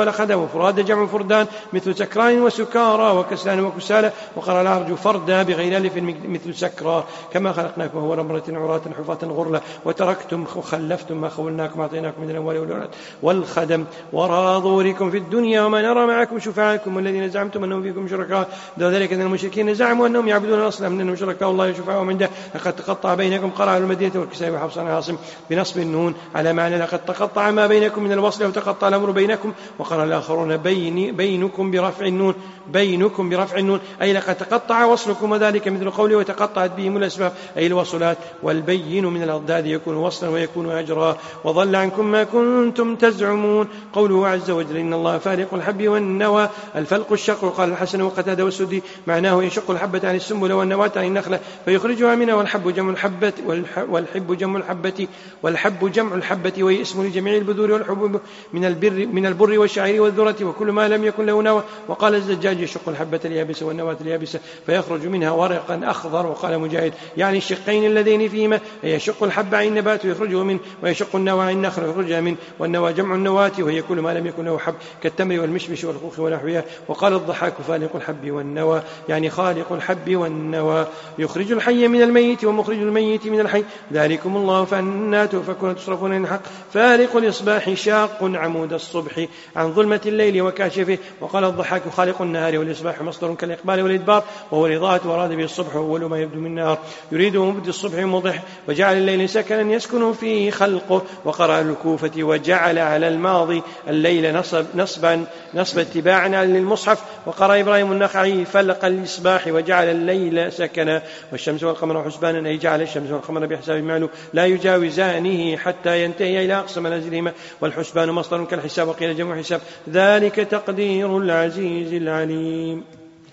وفراد جمع فردان مثل سكران وسكارى وكسلان وكسالى. وقرأ الأعرج فردا بغير ألف مثل سكرى كما خلقناكم أول مرة عراة حفاة غرلا وتركتم وخلفتم ما خولناكم أعطيناكم من الأموال والأولاد والخدم وراء ظهوركم في الدنيا وما نرى معكم شفعاءكم الذين زعمتم أنهم فيكم شركاء ذلك أن المشركين زعموا أنهم يعبدون الأصنام أنهم شركاء الله يشفعهم عنده لقد تقطع بينكم. قرأ المدينة والكسائي وحفص عن عاصم بنصب النون على معنى لقد تقطع ما بينكم من الوصل وتقطع الأمر بينكم. وقرأ الآخرون بين بينكم برفع النون بينكم برفع النون أي لقد تقطع وصلكم وذلك مثل قوله وتقطعت بهم الأسباب أي الوصلات. والبين من الأضداد يكون وصلا ويكون أجرا وضل عنكم ما كنتم تزعمون. قوله عز وجل إن الله فالق الحب والنوى الفلق الشق. قال الحسن وقتادة والسدي معناه يشق الحبة عن السنبل والنواة عن النخلة فيخرجها منها والحب جمع الحبة والحب جمع الحبة والحب جمع الحبة وهي اسم لجميع البذور والحبوب من البر من البر والشعير والذرة وكل ما لم يكن له نوى. وقال الزجاج يشق الحبة اليابسة والنواة اليابسة فيخرج منها ورقا أخضر. وقال مجاهد يعني الشقين اللذين فيهما يشق الحب عن النبات ويخرجه منه ويشق النوى عن النخل ويخرجها منه والنوى جمع النواة وهي كل ما لم يكن له حب كالتمر والمشمش والخوخ ونحوها. وقال الضحاك فالق الحب والنوى يعني خالق الحب والنوى يخرج الحي من الميت ومخرج الميت من الحي ذلكم الله فأنى تؤفكون تصرفون عن الحق فالق الإصباح شاق عمود الصبح عن ظلمة الليل وكاشفه. وقال الضحاك خالق النهار والإصباح مصدر كالإقبال والإدبار وهو الإضاءة وراد به الصبح أول ما يبدو من النهار يريد مبدي الصبح مضح وجعل الليل سكنا يسكن فيه خلقه. وقرأ الكوفة وجعل على الماضي الليل نصب نصبا نصب اتباعا للمصحف. وقرأ إبراهيم النخعي فلق الإصباح وجعل الليل سكنا والشمس والقمر حسبانا أي جعل الشمس والقمر بحساب معلوم لا يجاوزانه حتى ينتهي إلى أقصى منازلهما والحسبان مصدر كالحساب وقيل جمع حساب ذلك تقدير العزيز العليم.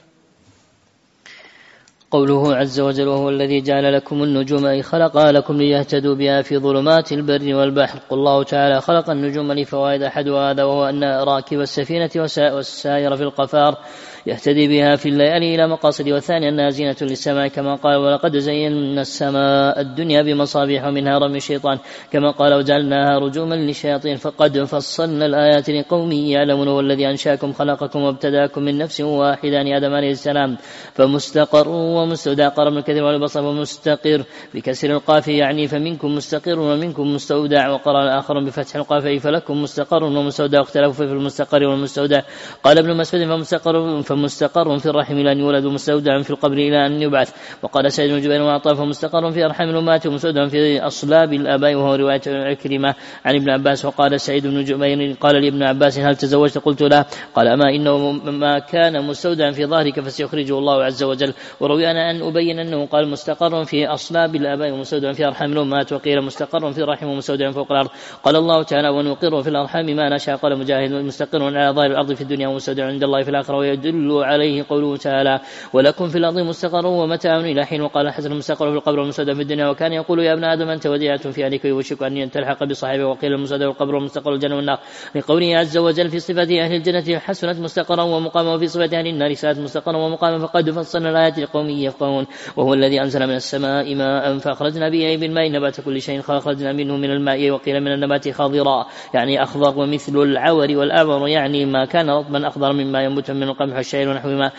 قوله عز وجل وهو الذي جعل لكم النجوم أي خلقها لكم ليهتدوا بها في ظلمات البر والبحر. قل الله تعالى خلق النجوم لفوائد أحد هذا وهو أن راكب السفينة والسائر في القفار يهتدي بها في الليالي إلى مقاصد والثاني أنها زينة للسماء كما قال ولقد زينا السماء الدنيا بمصابيح ومنها رمي الشيطان كما قال وجعلناها رجوما للشياطين فقد فصلنا الآيات لقوم يعلمون والذي أنشاكم خلقكم وابتداكم من نفس واحدة آدم عليه السلام فمستقر ومستودع. قال ابن كثير والبصر ومستقر بكسر القاف يعني فمنكم مستقر ومنكم مستودع. وقرأ الآخر بفتح القاف فلكم مستقر ومستودع واختلفوا في المستقر والمستودع. قال ابن مسعود فمستقر فمستقر في الرحم إلى أن يولد ومستودع في القبر إلى أن يبعث. وقال سيد بن جبير وعطاء فمستقر في أرحام الأمهات ومستودع في أصلاب الآباء وهو رواية عكرمة عن ابن عباس. وقال سعيد بن جبير قال لابن عباس هل تزوجت قلت لا قال أما إنه ما كان مستودعا في ظهرك فسيخرجه الله عز وجل. وروي أنا أن أبين أنه قال مستقر في أصلاب الآباء ومستودع في أرحام الأمهات وقيل مستقر في الرحم ومستودع فوق الأرض. قال الله تعالى ونقر في الأرحام ما نشاء. قال مجاهد مستقر على ظاهر الأرض في الدنيا ومستودع عند الله في الآخرة ويدل عليه قوله تعالى ولكم في الأرض مستقر ومتاع إلى حين. وقال الحسن مستقر في القبر والمستودع في الدنيا وكان يقول يا ابن آدم أنت وديعة في أهلك ويوشك أن تلحق بصاحبه. وقيل المستودع والقبر والمستقر الجنة والنار لقوله عز وجل في صفة أهل الجنة حسنت مستقرا ومقاما وفي صفة أهل النار ساءت مستقرا ومقاما فقد فصلنا الآيات لقوم يفقهون. وهو الذي أنزل من السماء ماء فأخرجنا به بالماء نبات كل شيء فأخرجنا منه من الماء وقيل من النبات خضراء يعني أخضر ومثل العور والأعور يعني ما كان رطبا أخضر مما ينبت من القمح والشعير ونحو ما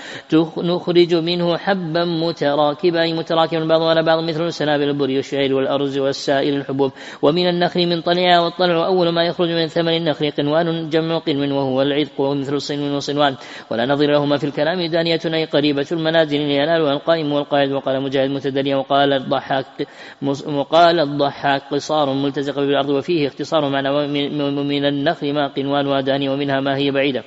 نخرج منه حبا متراكبا أي متراكبا بعض على بعض مثل سنابل البر والشعير والأرز والسائل الحبوب. ومن النخل من طلعها والطلع أول ما يخرج من ثمن النخل قنوان جمع قنو وهو العذق ومثل الصنو وصنوان ولا نظير لهما في الكلام دانية أي قريبة المنازل لينالها القائم والقائد. وقال مجاهد متدليا وقال الضحاك وقال الضحاك قصار ملتزق بالأرض وفيه اختصار معنى من النخل ما قنوان ودانية ومنها ما هي بعيدة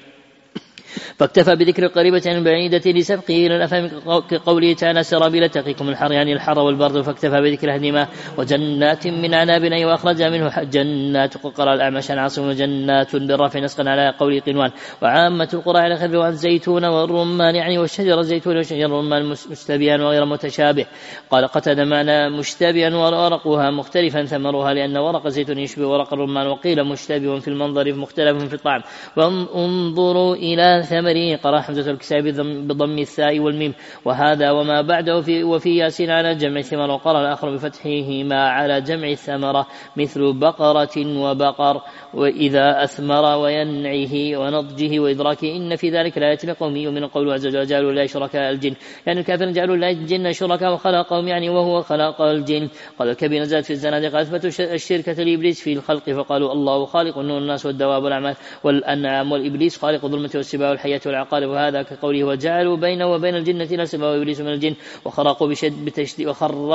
فاكتفى بذكر القريبة عن البعيدة لسبقه إلى الأفهام كقوله تعالى سرابيل تقيكم الحر يعني الحر والبرد فاكتفى بذكر هدمه. وجنات من عناب أي وأخرج منه جنات قرى الأعمش عن عاصم وجنات بالرفع نسقا على قول قنوان. وعامة القرى على خذ والزيتون والرمان يعني والشجر الزيتون والشجر الرمان مشتبها وغير متشابه. قال قتادة معنى مشتبها ورقها مختلفا ثمرها لأن ورق الزيتون يشبه ورق الرمان. وقيل مشتبه في المنظر مختلف في الطعم. وانظروا إلى إلى ثمره. قرأ حمزة الكسائي بضم الثاء والميم وهذا وما بعده في وفي ياسين على جمع ثمر. وقرأ الآخر بفتحهما على جمع الثمرة مثل بقرة وبقر وإذا أثمر وينعه ونضجه وإدراكه. إن في ذلك الآيات لقوم يؤمنون. قوله عز وجل جعلوا لله شركاء الجن يعني الكافر جعلوا لله الجن شركاء وخلقهم يعني وهو خلق الجن. قال الكبير نزلت في الزنادقة أثبتوا الشركة لإبليس في الخلق فقالوا الله خالق النور الناس والدواب والأعمال والأنعام والإبليس خالق الظلمة والسباع والحياة والعقارب. وهذا كقوله وجعلوا بينه وبين الجنة نسبا وإبليس من الجن وخرقوا بشد بتشديد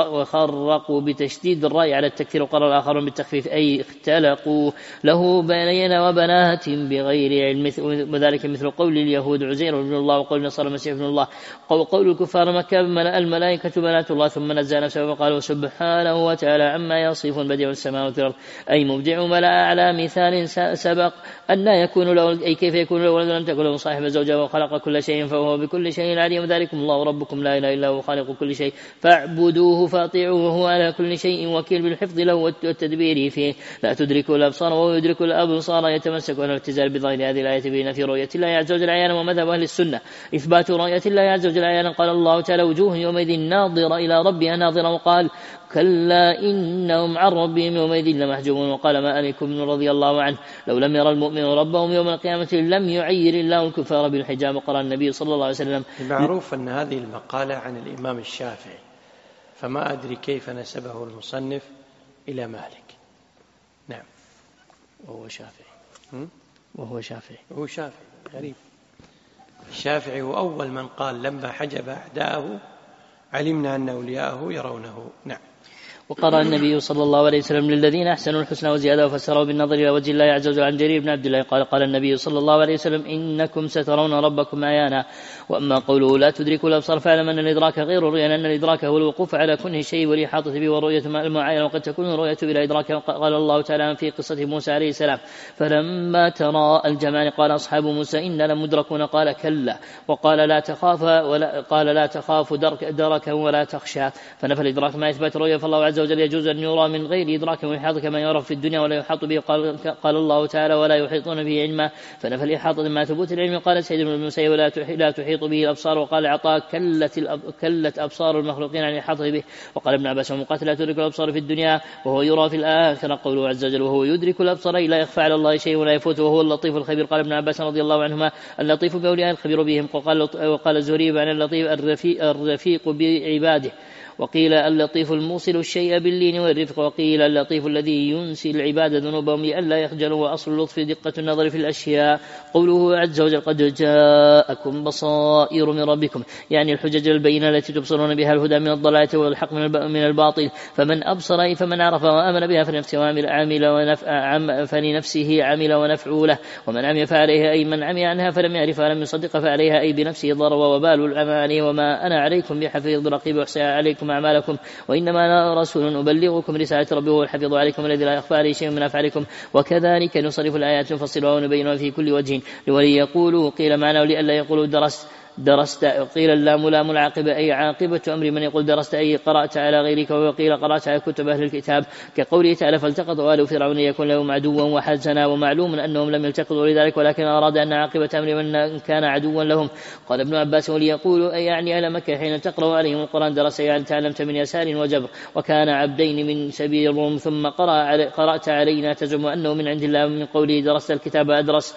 وخرقوا بتشديد الراء على التكثير. وقرأ الآخرون بالتخفيف أي اختلقوا له بنين وبنات بغير علم وذلك مثل قول اليهود عزير ابن الله وقول النصارى المسيح ابن الله وقول الكفار مكة الملائكة بنات الله ثم نزل نفسه وقال سبحانه وتعالى عما يصفون بديع السماوات والأرض أي مبدع ملأ على مثال سبق أن يكون له أي كيف يكون له ولد لم تكن له صاحب زوجة وخلق كل شيء فهو بكل شيء عليم. ذلكم الله ربكم لا إله إلا هو خالق كل شيء فاعبدوه فاطيعوه وهو على كل شيء وكيل بالحفظ له والتدبير فيه لا تدرك الأبصار وهو يدرك الأبصار. يتمسك على الاتزال بظاهر هذه الآية بين في رؤية الله عز وجل عيانا ومذهب أهل السنة إثبات رؤية الله عز وجل عيانا. قال الله تعالى وجوه يومئذ ناظرة إلى ربها ناظرة وقال كلا إنهم عن ربهم يومئذ لمحجوبون. وقال مالك بن رضي الله عنه لو لم يرى المؤمن ربهم يوم القيامة لم يعير الله الكفار بالحجاب. وقال النبي صلى الله عليه وسلم معروف أن هذه المقالة عن الإمام الشافعي فما أدري كيف نسبه المصنف إلى مالك. نعم وهو شافعي وهو شافعي وهو شافعي غريب. الشافعي هو أول من قال لما حجب أعداءه علمنا أن أولياءه يرونه. نعم. وقرأ النبي صلى الله عليه وسلم للذين أحسنوا الحسنى وزيادة وفسروا بالنظر إلى وجه الله عز وجل. عن جرير بن عبد الله قال قال النبي صلى الله عليه وسلم إنكم سترون ربكم عيانا. وأما قوله لا تدركوا الأبصار فاعلم أن الإدراك غير الرؤيا لأن الإدراك هو الوقوف على كل شيء والإحاطة به والرؤية المعاينة وقد تكون الرؤية بلا إدراك. قال الله تعالى في قصة موسى عليه السلام فلما ترى الجمعان قال أصحاب موسى إنا لمدركون قال كلا وقال لا تخاف ولا قال لا تخاف درك دركا ولا تخشى. فنفى الإدراك مع إثبات الرؤية. فالله عز وجل يجوز أن يرى من غير إدراك وإحاطة كما يرى في الدنيا ولا يحاط به. قال, قال الله تعالى ولا يحيطون به علما فنفى الإحاطة مع ثبوت العلم. قال سيد بن المسيب لا تحيط به الأبصار. وقال عطاء كلت, الأب... كلت أبصار المخلوقين عن الإحاطة به. وقال ابن عباس ومقاتل لا تدرك الأبصار في الدنيا وهو يرى في الآخرة. قوله عز وجل وهو يدرك الأبصار لا يخفى على الله شيء ولا يفوت وهو اللطيف الخبير. قال ابن عباس رضي الله عنهما اللطيف بأولياء الخبير بهم. وقال, وقال الزهري عن اللطيف الرفيق, الرفيق بعباده. وقيل اللطيف الموصل الشيء باللين والرفق. وقيل اللطيف الذي ينسي العباد ذنوبهم لئلا يخجلوا. وأصل اللطف دقة النظر في الأشياء. قوله عز وجل قد جاءكم بصائر من ربكم يعني الحجج البينة التي تبصرون بها الهدى من الضلالة والحق من الباطل. فمن أبصر أي فمن عرف وآمن بها فلنفسه عمل ونفع فلنفسه عمل ونفع له. ومن عمي فعليها أي من عمي عنها فلم يعرف ولم يصدق فعليها أي بنفسه ضر ووبال الأمان. وما أنا عليكم بحفيظ رقيب وأحصي عليكم أعمالكم وإنما أنا رسول أبلغكم رسالة ربي هو الحفيظ عليكم الذي لا يخفى عليه شيء من أفعالكم. وكذلك نصرف الآيات نفصلها ونبينها في كل وجه وليقولوا قيل معناه لئلا يقولوا درست درست. قيل اللام لام العاقبة أي عاقبة أمر من يقول درست أي قرأت على غيرك. وقيل قرأت على كتب أهل الكتاب كقوله تعالى فالتقطوا آل فرعون يكون لهم عدوا وحزنا. ومعلوم أنهم لم يلتقطوا لذلك ولكن أراد أن عاقبة أمر من كان عدوا لهم. قال ابن عباس وليقولوا أي يعني أهل مكة حين تقرأ عليهم القرآن درس يعني تعلمت من يسار وجبر وكان عبدين من سبيل الروم ثم قرأ قرأت علينا تزعم أنه من عند الله من قوله درست الكتاب أدرس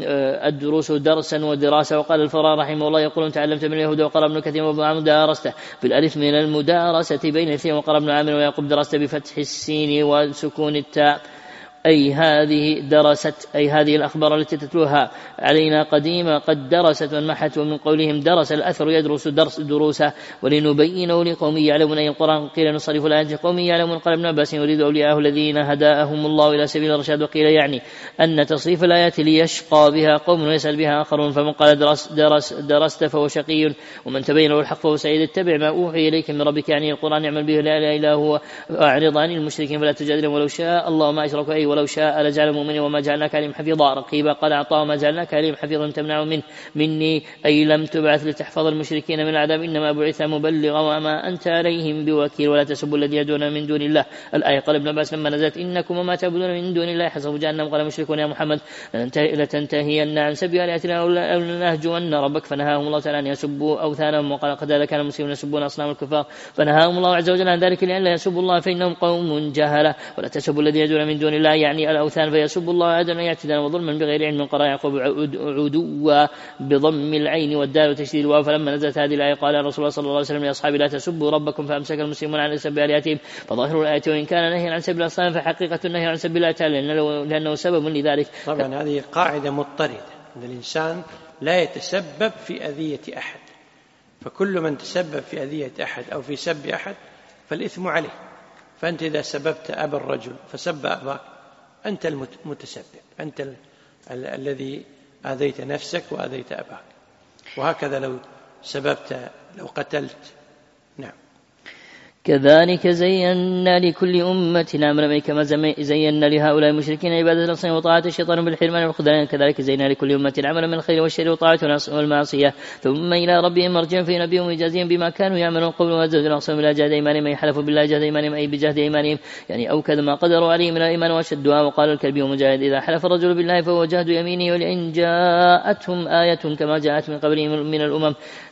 الدروس درسا ودراسة. وقال الفراء رحمه الله يقولون تعلمت من اليهود. وقال ابن كثير وابن عامر درست بالألف من المدارسة بين الاثنين. وقال ابن عامر ويعقوب درست بفتح السين وسكون التاء أي هذه درست أي هذه الأخبار التي تتلوها علينا قديمة قد درست وانمحت. ومن قولهم درس الأثر يدرس درس دروسا ولنبينه لقوم يعلمون أي القرآن. قيل نصرف الآيات لقوم يعلمون. قال ابن عباس يريد أولياءه الذين هداهم الله إلى سبيل الرشاد. وقيل يعني أن تصريف الآيات ليشقى بها قوم ويسأل بها آخرون. فمن قال درس درس درست فهو شقي ومن تبين له الحق فهو سعيد. اتبع ما أوحي إليك من ربك يعني القرآن يعمل به لا إله إلا هو. أعرض عن المشركين فلا تجادلهم ولو شاء الله ما أشركوا أي ولو شاء لجعل المؤمنين وما جعلناك عليهم حفيظا رقيبا. قال عطاء ما جعلناك عليهم حفيظا تمنع من مني أي لم تبعث لتحفظ المشركين من العذاب إنما بعث مبلغا وما أنت عليهم بوكيل ولا تسبوا الذين يدعون من دون الله. الآية. قال ابن عباس لما نزلت إنكم وما تعبدون من دون الله حسب جهنم قال المشركون يا محمد لتنتهين عن سب آلهتنا أو لنهجون ربك فنهاهم الله تعالى أن يسبوا أوثانهم وقال قد كان المسلمون يسبون أصنام الكفار فنهاهم الله عز وجل عن ذلك لأن لا يسبوا الله فإنهم قوم جهلة. ولا تسبوا الذين يدعون من دون الله يعني الأوثان فيسبوا الله عدلا يعتداً وظلما بغير علم. قرأ يعقوب عدوا بضم العين والدال وتشديد الواو. فلما نزلت هذه الآية قال الرسول صلى الله عليه وسلم لأصحابه لا تسبوا ربكم فأمسك المسلمون عن سب آلهتهم. فظاهر الآية وإن كان نهي عن سب الأصنام فحقيقة النهي عن سب الله تعالى لأنه سبب لذلك. طبعا هذه قاعدة مضطردة أن الإنسان لا يتسبب في أذية أحد، فكل من تسبب في أذية أحد أو في سب أحد فالإثم عليه. فأنت إذا سببت أبا الرجل فسب أباك أنت المتسبب، أنت ال- ال- الذي آذيت نفسك وآذيت أباك. وهكذا لو سببت لو قتلت. نعم. كذلك زينا لكل أمة عملا كما زينا لهؤلاء المشركين عبادة الأصنام وطاعة الشيطان بالحرمان والخذلان كذلك زينا لكل أمة عملا من الخير والشر وطاعة والمعصية ثم إلى ربهم مرجعهم فينبئهم ويجازيهم بما كانوا يعملون. قول وزوج الأقسام لا جهد إيمانهم أي حلفوا بالله جهد إيمانهم أي بجهد إيمانهم يعني أوكد ما قدروا عليه من الإيمان وشدها. وقال الكلبي ومجاهد إذا حلف الرجل بالله فهو جهد يمينه ولئن جاءتهم آية كما جاءت من قبلهم من الأمم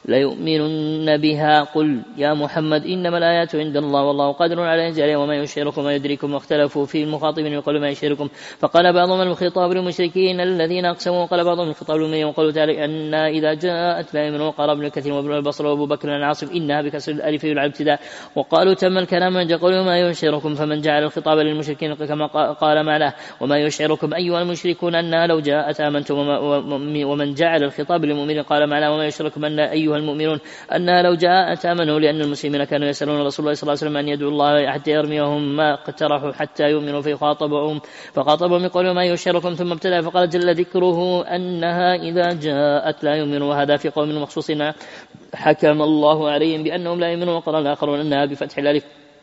ليؤمنن بها. قل يا محمد إنما الآيات عند الله والله قادر على يجعله وما يشعركم وما يدريكم. واختلفوا في المخاطبين يقول ما يشعركم فقال بعضهم الخطاب للمشركين الذين أقسموا وقال بعضهم الخطاب للمؤمنين وقالوا تعالى أن إذا جاءت لا يؤمنون. وقال ابن كثير وابن البصر وابو بكر العاصم إنها بكسر الألف يلعب ابتداء. وقالوا تم الكلام عند قولوا ما يشعركم فمن جعل الخطاب للمشركين كما قال معناه وما يشعركم أيها المشركون أنها لو جاءت آمنتم. ومن جعل الخطاب للمؤمنين قال معناه وما يشعركم أن أيها المؤمنون أنها لو جاءت آمنوا لأن المسلمين كانوا يسألون رسول الله صلى الله عليه وسلم أن يدعو الله حتى يرميهم ما اقترحوا حتى يؤمنوا فيخاطبهم فخاطبهم يقولوا ما يشعركم ثم ابتدأ فقال جل ذكره أنها إذا جاءت لا يؤمنوا. وهذا في قوم مخصوصين حكم الله عليهم بأنهم لا يؤمنون. وقال الآخرون أنها بفتح الألف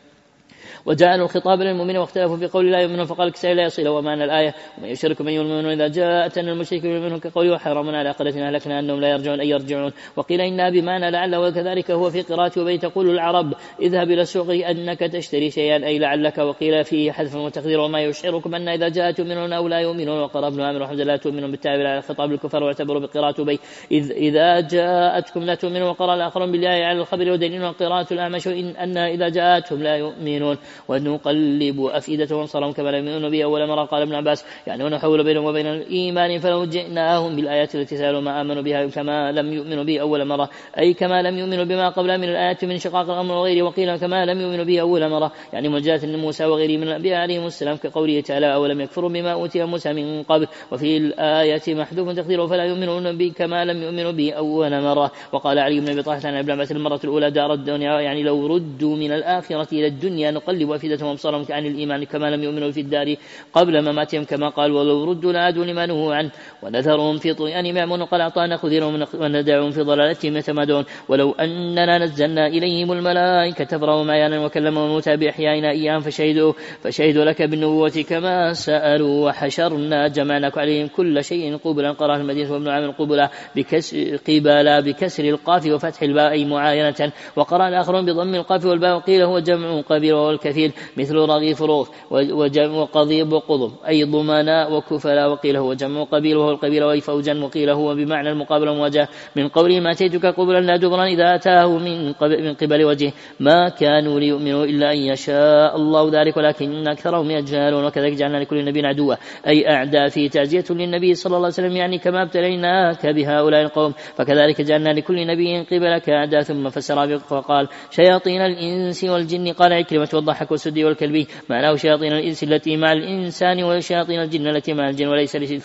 وجعلوا الخطاب للمؤمنين واختلفوا في قول لا يؤمنون فقال كسائر لا يصل. ومعنى الآية ومن يشرك من يؤمنون إذا جاءت أن المشركين منهم كقول وحرمنا على قرية أهلكنا أنهم لا يرجعون أي يرجعون. وقيل إنها بمعنى لعل وكذلك هو في قراءة وبي تقول العرب اذهب إلى السوق أنك تشتري شيئا أي لعلك. وقيل فيه حذف وتقدير وما يشعركم أن إذا جاءت يؤمنون أو لا يؤمنون. وقال ابن عامر رحمه الله لا تؤمنون بالتعبير على الخطاب للكفار واعتبروا بقراءة وبي إذ إذا جاءتكم لا تؤمنون. وقرأ الآخرون بالله على الخبر ودليل قراءة الأعمش إن أن إذا جاءتهم لا يؤمنون ونقل قلبوا أفئدتهم صارهم كما لم يؤمنوا به أول مرة. قال ابن عباس يعني ونحول بينهم وبين الإيمان فلو جئناهم بالآيات التي سألوا ما آمنوا بها كما لم يؤمنوا به أول مرة أي كما لم يؤمنوا بما قبل من الآيات من شقاق الأمر وغيره. وقيل كما لم يؤمنوا به أول مرة يعني مجاة لموسى وغيره من الأنبياء عليهم السلام كقوله تعالى أولم يكفروا بما أوتي موسى من قبل. وفي الآية محذوف تقديره فلا يؤمنون به كما لم يؤمنوا به أول مرة. وقال علي بن أبي طلحة عن ابن عباس المرة الأولى دار الدنيا يعني لو ردوا من الآخرة إلى الدنيا نقلب أفئدتهم وأبصارهم عن الإيمان كما لم يؤمنوا في الدار قبل مماتهم كما قال ولو ردوا لعادوا لما نهوا عنه ونذرهم في طغيانهم يعمهون. وقال أعطانا نخذرهم وندعهم في ضلالتهم يتمادون. ولو أننا نزلنا إليهم الملائكة فرأوا عيانا وكلموا الموتى بإحيائنا إياهم فشهدوا فشهدوا لك بالنبوة كما سألوا وحشرنا جمعناك عليهم كل شيء قبلا. قرأ المدينة وابن عامر قبلا بكسر قبالا بكسر القاف وفتح الباء معاينة. وقرأ الآخرون بضم القاف والباء وقيل هو جمع قبيل وهو الكثير مثل رغيف روث وجمع قضيب وقضب أي ضمناء وكفلا. وقيل هو جمع قبيل وهو القبيل وأي فوجا. وقيل هو بمعنى المقابل والمواجهة من قوله ما أتيتك قبلا لا دبرا إذا أتاه من قبل, من قبل وجهه ما كانوا ليؤمنوا إلا أن يشاء الله ذلك ولكن أكثرهم يجهلون. وكذلك جعلنا لكل نبي عدوا أي أعداء في تعزية للنبي صلى الله عليه وسلم يعني كما ابتليناك بهؤلاء القوم فكذلك جعلنا لكل نبي قبلك أعداء. ثم فسر فقال شياطين الإنس والجن. قال عكرمة والضحك والسدي والكلبي معناه شياطين الإنس التي مع الإنسان وشياطين الجن التي مع الجن وليس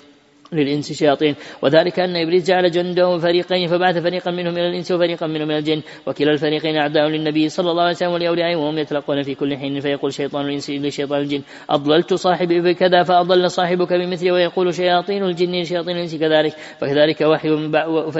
للإنس شياطين، وذلك أن إبليس جعل جنده فريقين فبعث فريقا منهم إلى الإنس وفريقا منهم إلى الجن، وكلا الفريقين أعداء للنبي صلى الله عليه وسلم ولأوليائه وهم يتلقون في كل حين، فيقول شيطان الإنس لشيطان الجن أضللت صاحبي بكذا فأضل صاحبك بمثله، ويقول شياطين الجن شياطين الإنس كذلك، فكذلك وحي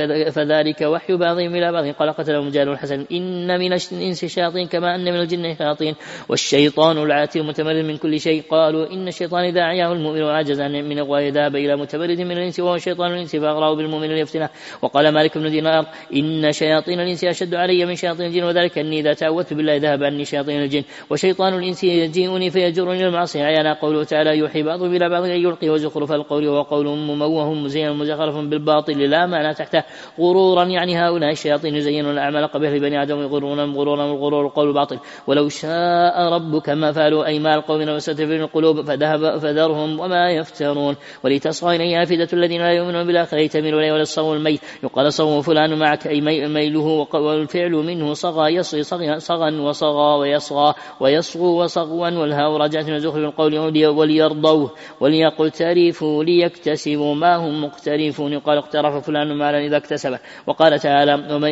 فذلك وحي بعضهم إلى بعض. قال قتله مجاهد الحسن إن من الإنس شياطين كما أن من الجن شياطين، والشيطان العاتي متمرد من كل شيء. قالوا إن الشيطان إذا أعياه المؤمن وعجز من إغوائه ذهب إلى متمرد من الإنس وهو شيطان الإنس فأغراه بالمؤمن ليفتنه. وقال مالك بن دينار إن شياطين الإنس أشد علي من شياطين الجن، وذلك أني إذا تعوذت بالله ذهب عني شياطين الجن، وشيطان الإنس يجيئني فيجرني المعصية. عيانا قوله تعالى يوحي بعضهم إلى بعض أن يلقي وزخرف القول، وهو قول مموه مزين مزخرف بالباطل لا معنى تحته غرورا، يعني هؤلاء الشياطين يزينون الأعمال قبل لبني آدم يغرون غرورا والغرور القول باطل. ولو شاء ربك ما فعلوا أي ما القوم وستفرن القلوب فذهب فذرهم وما يفترون. ولتصغى إليه أفئدة الذين لا يؤمنون بالآخرة تميل إليه ولا الصوم الميل. يقال صوم فلان معك أي ميله، والفعل منه صغى يصغي صغا وصغى ويصغى ويصغو وصغوا، والهاء راجعة من زخرف القول وليرضوه وليقترفوا ليكتسبوا ما هم مقترفون. يقال اقترف فلان مالا إذا اكتسبه. وقال تعالى ومن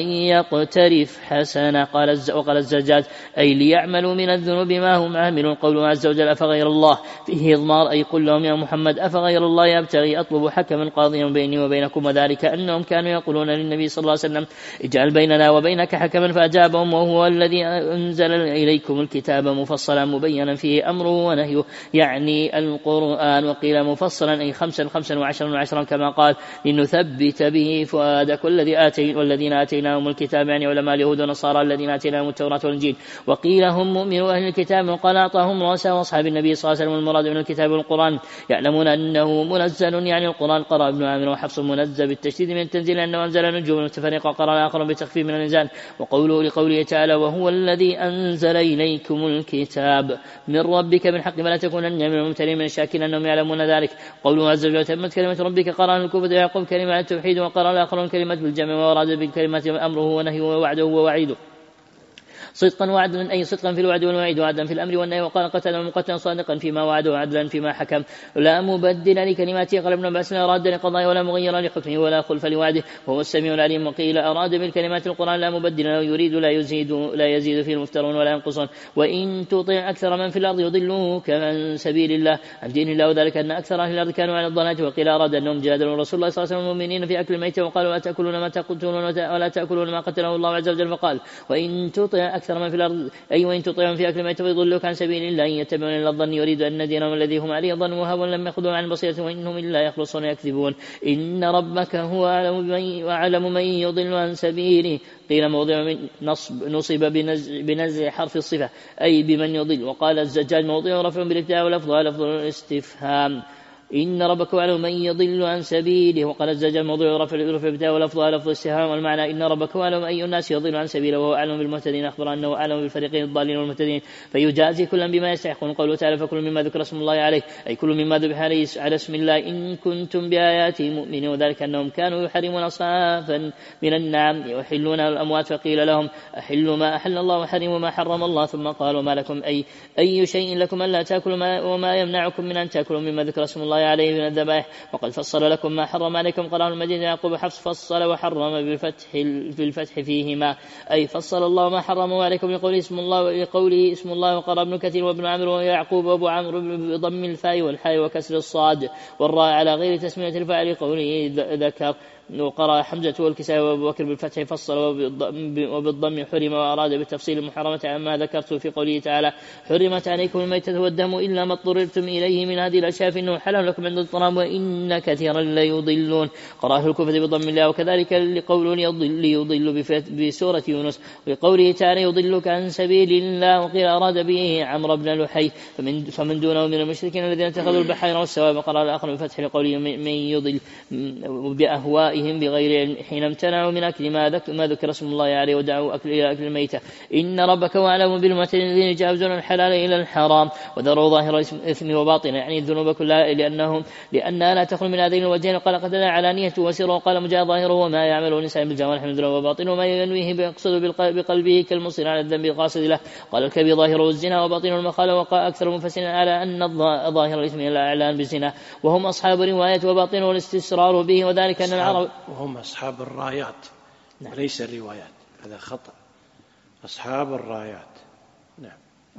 يقترف حسنا قال وقال الزجاج أي ليعملوا من الذنوب ما هم عاملون. قوله عز وجل أفغير الله فيه إضمار أي قل لهم يا محمد أفغير الله يبتغي أطلب حكما قاضيا بيني وبينكم، وذلك أنهم كانوا يقولون للنبي صلى الله عليه وسلم اجعل بيننا وبينك حكما، فأجابهم وهو الذي أنزل إليكم الكتاب مفصلا مبينا فيه أمره ونهيه، يعني القرآن. وقيل مفصلا أي خمسا خمسا وعشرا وعشرا كما قال لنثبت به فؤادك والذين آتيناهم الكتاب، يعني علماء اليهود والنصارى الذين آتيناهم التوراة والإنجيل. وقيل هم مؤمنوا أهل الكتاب، وقال أعطاهم رؤساء وأصحاب النبي صلى الله عليه وسلم. المراد من الكتاب والقرآن يعلمون أنه منزل، يعني القرآن. قرأ ابن عامر وحفص منزل بالتشديد من التنزيل أنه أنزل نجوم متفرقة، قرأ الآخر بتخفيف من الإنزال. وقوله لقوله تعالى وهو الذي أنزل إليكم الكتاب من ربك بالحق فلا تكونن من الممترين من الشاكين أنهم يعلمون ذلك. قوله عز وجل تمت كلمة ربك قرأ الكوفة يعقوب كلمة التوحيد، وقرأ الآخرون كلمة بالجمع، وأراد بكلمة أمره ونهيه ووعده ووعيده صدقا وعدلا أي صدقا في الوعد والوعيد وعدلا في الأمر والنهي. وقال قتل مقتلا صادقا فيما وعد وعدلا فيما حكم لا مبدل لكلماته. قال ابن عباس لا أراد لقضاء ولا مغير لحكمه ولا خلف لوعده وهو السميع العليم. وقيل أراد بالكلمات القرآن لا مبدل لا يريد لا يزيد لا يزيد فيه المفترون ولا ينقصون. وإن تطع أكثر من في الأرض يضلوك عن سبيل الله عن دين الله، وذلك أن أكثر أهل الأرض كانوا على الضلالة. وقيل أراد أنهم جادلوا رسول الله صلى الله عليه وسلم المؤمنين في أكل الميت، وقالوا لا تأكلون ما تقتلون ولا تأكلون ما قتله الله عز وجل. فقال وإن تطع أكثر من في الأرض أي وإن تطيعهم في أكل ما يضلوك عن سبيل الله يتبعون إلى الظن يريد أن دينهم الذي هم عليه ظن وهوى لم يأخذوا عن البصيرة وإنهم إلا يخلصون يكذبون. إن ربك هو أعلم من يضل عن سبيله. قيل موضع من نصب نصب بنزع حرف الصفة أي بمن يضل. وقال الزجاج موضع رفع بالابتداء ولفظها لفظ الاستفهام إن ربك أعلم من يضل عن سبيله. وقال الزجاج موضوع رفع الابتداء ولفظها لفظ الاستفهام، والمعنى إن ربك أعلم أي الناس يضل عن سبيله وهو أعلم بالمهتدين. أخبر أنه أعلم بالفريقين الضالين والمهتدين فيجازي كلا بما يستحقون. قوله تعالى فكل مما ذكر اسم الله عليه أي كل مما ذبح عليه على اسم الله إن كنتم بآياته مؤمنين، وذلك أنهم كانوا يحرمون أصنافا من النعم يحلون الأموات. فقيل لهم أحلوا ما أحل الله وحرموا ما حرم الله، ثم قالوا ما لكم أي أي شيء لكم ألا تأكلوا ما وما يمنعكم من أن تأكلوا مما ذكر اسم الله عليه من الذبائح. وقد فصل لكم ما حرم عليكم. قرأ المدينة يعقوب حفص فصل وحرم بالفتح في الفتح فيهما أي فصل الله ما حرموا عليكم لقوله اسم الله لقوله اسم الله. وقرأ ابن كثير وابن عمرو ويعقوب وابو عمرو بضم الفاء والحاء وكسر الصاد والراء على غير تسمية الفاعل قوله ذكر. وقرأ حمزة والكسائي وابو بكر بالفتح فصل وبالضم حرم، وأراد بالتفصيل المحرمة عما ذكرت في قوله تعالى حرمت عليكم الميتة والدم إلا ما اضطررتم إليه من هذه الأشياء فإنه حلال لكم عند الطعام وإن كثيرا ليضلون. قرأه الكوفة بضم الله. وكذلك لقوله ليضل يضل بسورة يونس وقوله تعالى يضلك عن سبيل الله. وقيل أراد به عمرو بن لحي فمن, فمن دونه من المشركين الذين اتخذوا البحير والسواب. قرأ الآخر بفتح لقوله من يضل بأهواء بغير حين امتنعوا من أكل ما ذكر, ما ذكر اسم الله عليه ودعوا أكل إلى أكل الميتة. إن ربك أعلم بالمعتدين الذين يجاوزون الحلال إلى الحرام وذروا ظاهر الإثم وباطنه، يعني الذنوب كلها، لأن لأنهم لأنها لا تخلو من هذين الوجهين. وقال قد علانيته وسره. وقال مجاهد ظاهره وما يعمله الإنسان بالجوارح من ذنوب وباطنه وما ينويه بيقصد بقلبه كالمصير على الذنب القاصد له. قال الكبير ظاهره الزنا وباطنه المخالة. وقال أكثر المفسرين على أن ظاهر الإثم الإعلان بالزنا وهم أصحاب رواية وباطنه والاستسرار به. وذلك أن العرب وهم أصحاب الرايات وليس الروايات، هذا خطأ، أصحاب الرايات. نعم.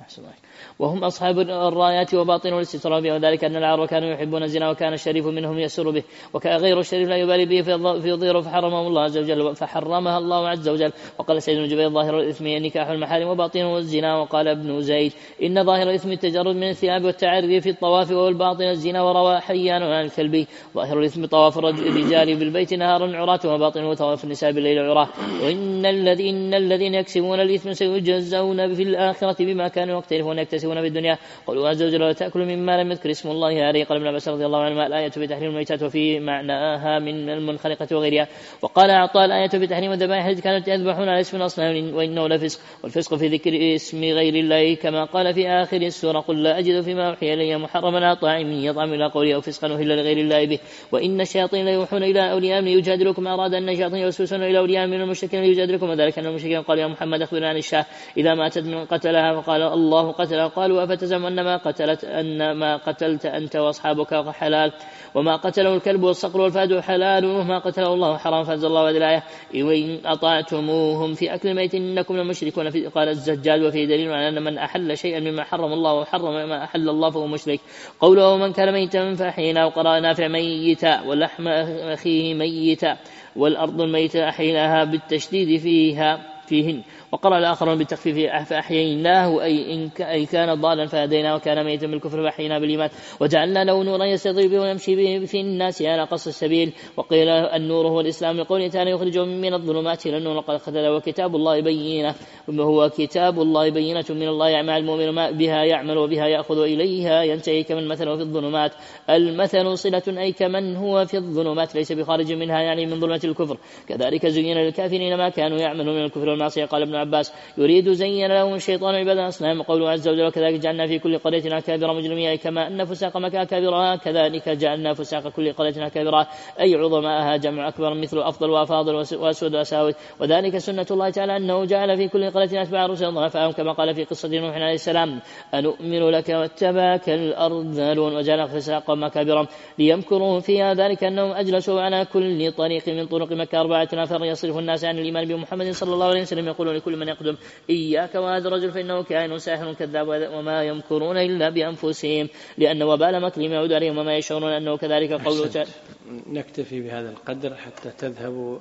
وهم أصحاب الرايات وباطن والاستتراب. وذلك أن العرب كانوا يحبون الزنا وكان الشريف منهم يسر به وكان غير الشريف لا يبالي به في يضير فحرمه الله عز وجل فحرمها الله عز وجل. وقال سيد بن جبير ظاهر الإثم نكاح المحارم وباطنه الزنا. وقال ابن زيد إن ظاهر الإثم التجرد من الثياب والتعري في الطواف والباطن الزنا. وروى حيان عن الكلبي ظاهر الإثم طواف الرجال بالبيت نهارا عراة وباطنه طواف النساء بالليل عراة. وإن الذين الذين يكسبون الإثم سيجزون في الآخرة بما كانوا يقترفون يكتسبون في الدنيا. قالوا عز وجل وتأكلوا مما لم يذكر اسم الله عليه. قال ابن عباس رضي الله عنهما الآية بتحريم الميتات وفي معناها من المنخلقة وغيرها. وقال أعطى الآية بتحريم الذبائح التي كانت يذبحون على اسم الأصنام وإنه لفسق والفسق في ذكر اسم غير الله كما قال في آخر السورة قل لا أجد فيما أوحي إلي محرما على طاعم يطعم إلى قوله أو فسقا أهل لغير الله به. وإن الشياطين لا يوحون إلى أولياء ليجادلكم. أراد أن الشياطين يوسوسون إلى أولياء من المشركين ليجادلكم. وذلك أن المشركين قالوا يا محمد أخبرنا عن الشاة إذا ماتت من قتلها فقال الله قتلها. قالوا أفتزعم أن ما قتلت أن ما قتلت أنت وأصحابك حلال وما قتله الكلب والصقر والفهد حلال وما قتله الله حرام. فأنزل الله هذه الآية وإن أطعتموهم في أكل الميت إنكم لمشركون. قال الزجاج وفيه دليل على أن من أحل شيئا مما حرم الله وحرم ما أحل الله فهو مشرك. قوله ومن كان ميتا فأحييناه. وقرأ نافع ميتا ولحم أخيه ميتا والأرض الميتة أحييناها بالتشديد فيها فيهن. وقرأ الآخر بالتخفيف فأحييناه أي, أي كان ضالا فهديناه وكان ميتا بالكفر فأحييناه بالإيمان وجعلنا له نورا يستضيء به ويمشي به في الناس على قص السبيل. وقيل النور هو الإسلام لقوله تعالى يخرجهم من الظلمات إلى النور. قال قتل وكتاب الله بينة وهو كتاب الله بينة من الله يعمل المؤمن بها يعمل وبها يأخذ إليها ينتهي كمن مثله في الظلمات. المثل صلة أي كمن هو في الظلمات ليس بخارج منها يعني من ظلمة الكفر. كذلك زين للكافرين ما كانوا يعملون من الكفر والمعصية. قال ابن عباس يريد زين لهم الشيطان عبادة أصنام. قوله عز وجل كذلك جعلنا في كل قرية أكابر مجرميها كما أن فساق مكان كابرها كذلك جعلنا فساق كل قرية أكابرها أي عظماءها جمع أكبر مثل أفضل وأفاضل وأسود وأساود. وذلك سنة الله تعالى أنه جعل في كل قرية أتباع رسلا ضعفاءهم كما قال في قصة نوح عليه السلام أنؤمن لك واتبعك الأرذلون وجعل فساق مكابرا ليمكروا فيها. ذلك أنهم أجلسوا على كل طريق من طرق مكة أربعة نفر يصرف الناس عن الإيمان بمحمد صلى الله عليه وسلم يقولون لكل من يقدم إياك وهذا الرجل فإنه كائن ساحر كذاب وما يمكرون إلا بأنفسهم لأن وبال مكرهم يعود عليهم وما يشعرون أنه كذلك. قوله تعالى. نكتفي بهذا القدر حتى تذهبوا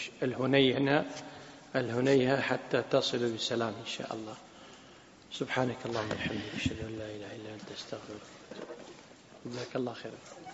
الهنيهة الهنيهة حتى تصلوا بسلام إن شاء الله. سبحانك اللهم وبحمدك أشهد أن لا إله إلا أنت أستغفرك. جزاك الله خيرا.